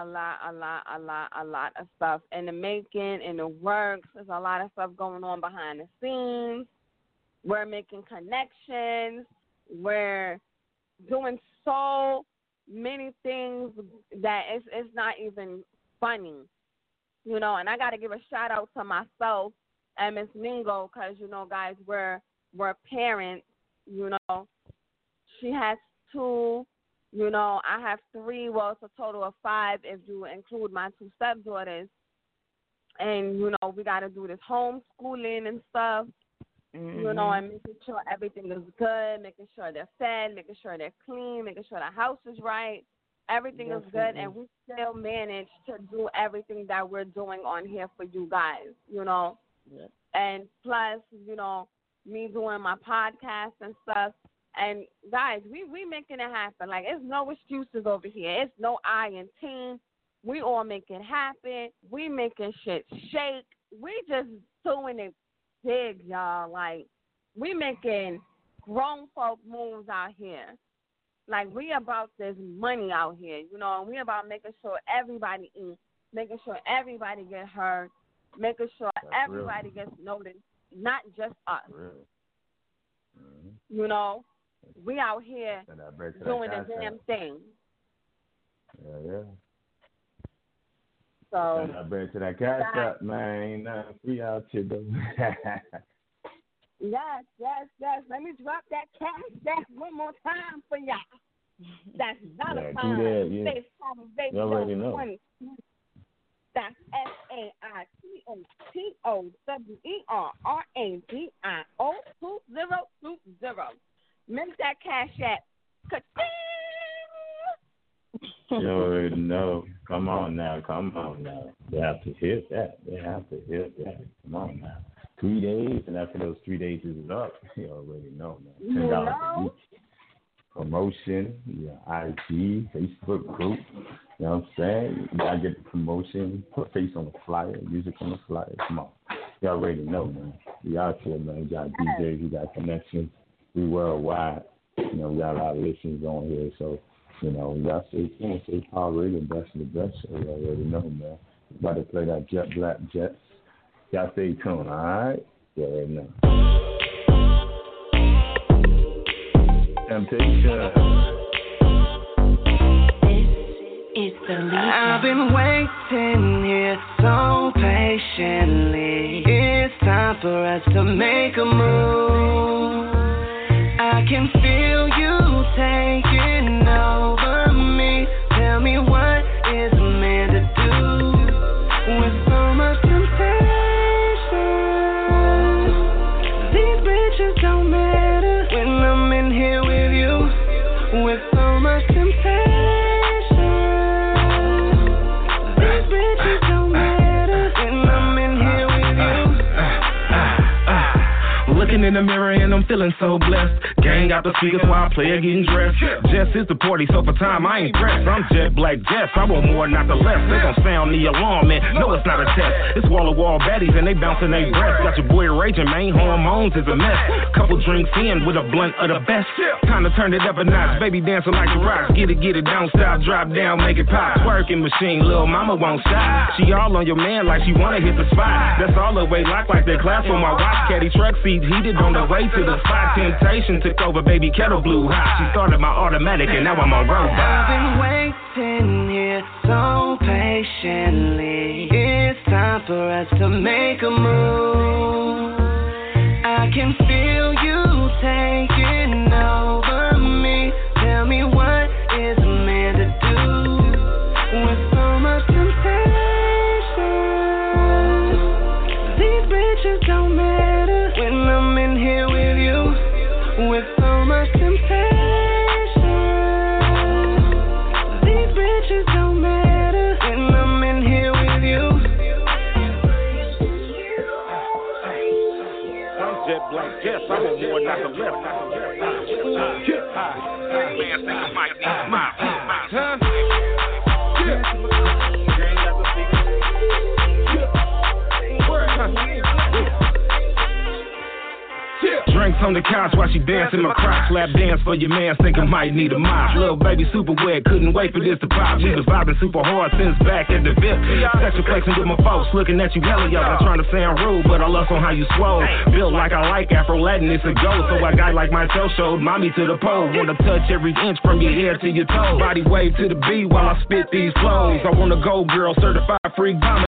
stuff in the making, in the works. There's a lot of stuff going on behind the scenes. We're making connections. We're doing so many things that it's not even funny, you know. And I got to give a shout out to myself and Miss Mingo because, you know, guys, we're parents, you know. She has 2, you know. I have 3. Well, it's a total of 5 if you include my 2 stepdaughters. And, you know, we got to do this homeschooling and stuff. You know, and making sure everything is good, making sure they're fed, making sure they're clean, making sure the house is right. Everything is good, and we still manage to do everything that we're doing on here for you guys, you know. Yeah. And plus, you know, me doing my podcast and stuff. And, guys, we making it happen. Like, it's no excuses over here. It's no I in team. We all make it happen. We making shit shake. We just doing it big, y'all. Like, we making grown folk moves out here. Like, we about this money out here, you know, and we about making sure everybody eats, making sure everybody get heard, making sure everybody gets noticed, not just us. You know, we out here doing the damn thing. Yeah. So I bring to that cash up, man. Ain't nothing free out here, though. Yes. Let me drop that cash one more time for y'all. That's $. Yeah. You already know. That's SAITOWERRADIO 2020. That cash app. You already know. Come on now. They have to hit that. Come on now. 3 days, and after those 3 days is up, you already know, man. $10 a week. Promotion, IG, Facebook group. You know what I'm saying? You gotta get the promotion, put face on the flyer, music on the flyer. Come on. You already know, man. We out here, man. We got DJs, we got connections. We worldwide. You know, we got a lot of listeners on here, so you know, we got Safe Power Radio, best of the best. So you already know, man. We about to play that Jet Black Jets. Y'all stay tuned, all right? You already know. Temptation. It's the lead. I've been waiting here so patiently. It's time for us to make a move. I can feel you taking over me. Tell me what is a man to do with so much temptation. These bitches don't matter when I'm in here with you. With so much temptation. These bitches don't matter when I'm in here with you. With Looking in the mirror and I'm feeling so blessed. Gang out the speakers while I play getting dressed. Jess is the party, so for time I ain't pressed. I'm Jet Black Jess, I want more, not the less. They gon' sound the alarm, man. No, it's not a test. It's wall-to-wall baddies and they bouncing their breath. Got your boy raging, man. Hormones is a mess. Couple drinks in with a blunt of the best. Time to turn it up a notch. Baby dancing like a rock. Get it down south, drop down, make it pop. Twerking machine, little mama won't stop. She all on your man like she wanna hit the spot. That's all the way locked like that class for my watch. Caddy truck seat heated on the way to the spot. Temptation took over, baby kettle blue hot. She started my automatic and now I'm a robot. I've been waiting here so patiently. It's time for us to make a move. I can feel you taking over me. Tell me what is a man to do with so much temptation? These bitches don't matter when I'm in here with you. With so much temptation. These bitches don't matter when I'm in here with you. I'm Jet Black Jess, I want more, not the left. Man, think I might need my huh? Drinks on the couch while she dancing my crotch. Lap dance for your man, think I might need a mop. Little baby super wet, couldn't wait for this to pop. We was vibing super hard since back at the VIP. Sexual flexing with my folks, looking at you hella y'all. Not trying to sound rude, but I love on how you swole. Built like I like Afro Latin, it's a go. So I got like myself showed mommy to the pole. Wanna touch every inch from your head to your toes. Body wave to the beat while I spit these flows. I wanna go girl, certified freak vomit.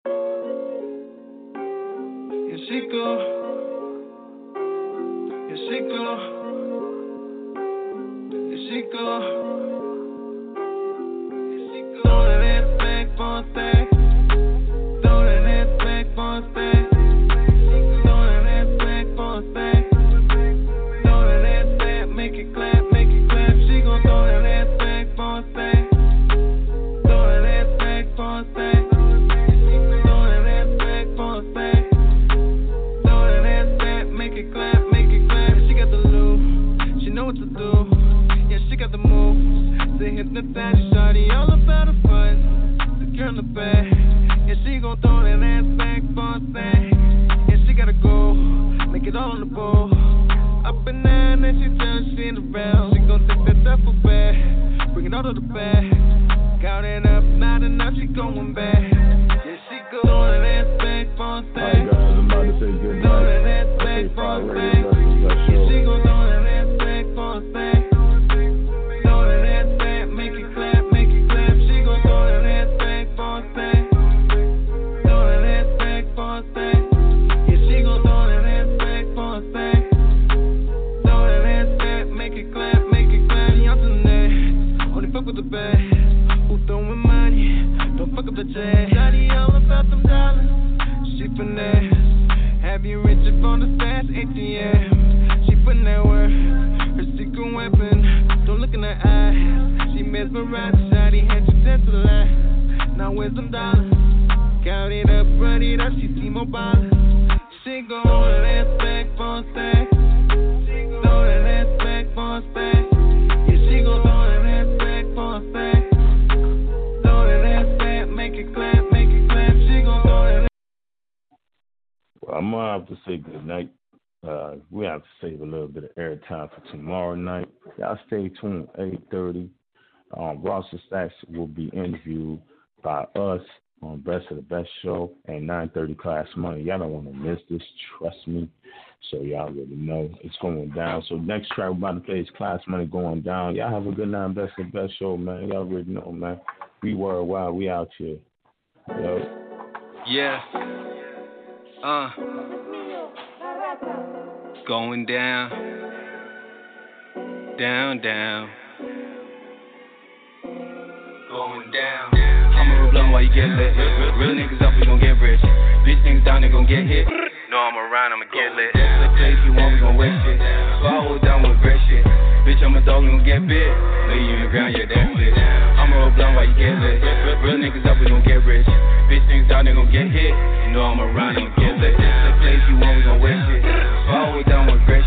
Here she go. Here she go. Here she go. Here she go. Throw that back for a thing. Throw that back for a thing. Throw that back for a thing. Throw that back, make it clap, make it clap. She gon' throw that back for a thing. Throw that back for a thing. Throw that back for a thing. Throw that back, make it clap, make it clap. She got the loop, she know what to do. Yeah, she got the moves to hypnotize you, shawty all about her fun. The girl in the back, yeah, she gon' throw that ass back for a thing. Yeah, she gotta go, make it all on the bowl. Up and down, and she turns she in the round. She gon' take that duffel bag, bring it all to the back. Count it up, not enough, she going back. Yeah, she go throw that ass back for a thing. Throw that ass back for a thing. Yeah, she gon' throw that ass back for a thing. Throw that ass back, make it clap, make it clap. She gon' throw that ass back for a thing. Throw that ass back for a thing. Yeah, she gon' throw that ass back for a thing. Throw that ass back, make it clap, make it clap. She on the net, only fuck with the bag. Who throwing money? Don't fuck up the jet. Shawty all about them dollars. She finesse. Have you reaching for the fast ATM? She putting that work, her secret weapon. Don't look in her eyes. She mesmerized. Shawty had you dead to lie. Now where's them dollars? Count it up, run it up. She see more ballers. She gon' throw that ass back for a stack. Throw that ass back for a stack. Yeah, she gon' throw that ass back for a stack. Throw that ass back, make it clap, make it clap. She gon' throw that. Well, I'm gonna have to say good night. We have to save a little bit of airtime for tomorrow night. Y'all stay tuned. 8:30. Ross and Stacks will be interviewed by us on Best of the Best Show and 9:30 Class Money. Y'all don't want to miss this. Trust me. So y'all already know it's going down. So next track we're about to play is Class Money Going Down. Y'all have a good night. Best of the Best Show, man. Y'all already know, man. We worldwide. We out here. Yo. Yeah. Going down, down, down. Going down. I'ma blow while you get lit. Real niggas up, we gon' get rich. Bitch niggas down, they gon' get hit. No, I'm around, I'ma get lit. The place you want, we gon' waste it. So I hold down with great shit. Bitch, I'm a dog, we gon' get bit. Lay you in the ground, yeah, that's it. I'ma roll blunt while you get lit. Real niggas up, we gon' get rich. Bitch niggas down, they gon' get hit. You know I'm around, I'ma get lit. The place you want, we gon' waste it. So I hold down with great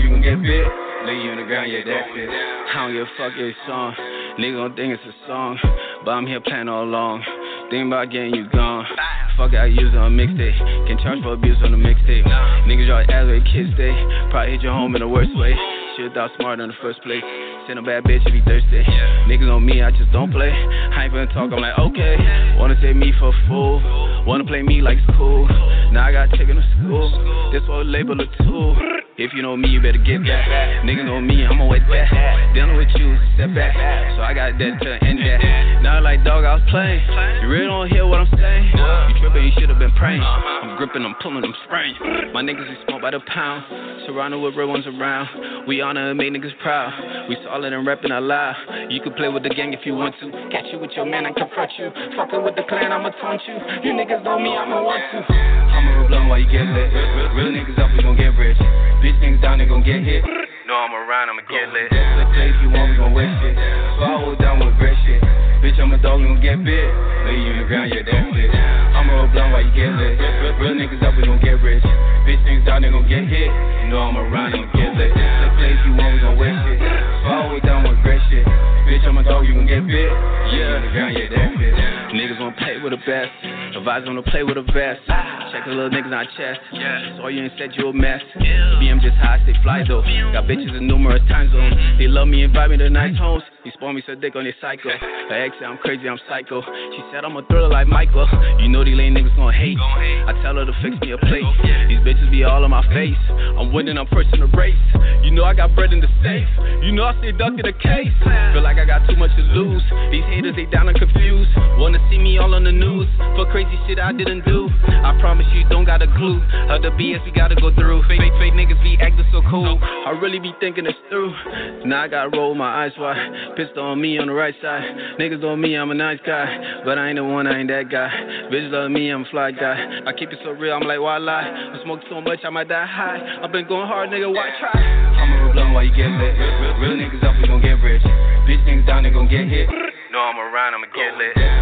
you gon' get bit. Lay you on the ground, yeah, that's it. I don't give a fuck every song. Nigga gon' think it's a song, but I'm here playing all along. Think about getting you gone. Fuck it, I use it on mixtape. Can charge for abuse on the mixtape. Niggas y'all ass like kids day. Probably hit your home in the worst way. Should've thought smarter in the first place. Send a bad bitch if you thirsty. Niggas on me, I just don't play. I ain't finna talk, I'm like, okay. Wanna take me for a fool. Wanna play me like it's cool. Now I got taken to school. This whole label a tool. If you know me, you better get that. Niggas know me, I'ma wet that. Dealing with you, step back. So I got that to end that. Now like dog, I was playing. You really don't hear what I'm saying? You tripping, you should've been praying. I'm gripping, I'm pulling, I'm spraying. My niggas is smoked by the pound. Surrounded with real ones around. We honor and make niggas proud. We solid and reppin' our live. You can play with the gang if you want to. Catch you with your man and confront you. Fuckin' with the clan, I'ma taunt you. You niggas know me, I'ma want to. I'ma roll blunt while you get lit. Real niggas up, we gon' get rich. Bitch niggas down, they gon' get hit. No, I'm around, I'ma get lit. Let's play if you want, we gon' waste shit. So I hold down with great shit. Bitch, I'm a dog, we gon' get bit. Lay you on the ground, yeah, that's it. I'ma roll blunt while you get lit. Real niggas up, we gon' get rich. Bitch niggas down, they gon' get hit. You know I'm around, I'ma get lit. Let's play if you want, we gon' waste shit. So I hold down with great shit. Bitch, I'm a dog, you gon' get bit. Yeah, on the ground, yeah, that's it. Niggas gon' play with the best. Advise them to play with the vest. Check the little niggas on chest. So you ain't said you a mess. BM just high, stay fly though. Got bitches in numerous time zones. They love me, invite me to nice homes. He spawn me, said dick on their cycle. Her ex said I'm crazy, I'm psycho. She said I'm a thriller like Michael. You know these lame niggas gon' hate. I tell her to fix me a plate. These bitches be all on my face. I'm winning, I'm first in the race. You know I got bread in the safe. You know I stay duck in the case. Feel like I got too much to lose. These haters, they down and confused. Wanna see me all on the news for crazy shit I didn't do. I promise you don't got a clue of the BS we gotta go through. Fake niggas be acting so cool. I really be thinking it's through. Now I gotta roll my eyes wide. Pistol on me on the right side. Niggas on me, I'm a nice guy. But I ain't the one, I ain't that guy. Bitches on me, I'm a fly guy. I keep it so real, I'm like, why lie? I smoke so much, I might die high. I've been going hard, nigga, why try? I'ma roll blunt while you get lit. Real niggas up, we gon' get rich. Bitch niggas down, they gon' get hit. No, I'm around, I'ma get lit.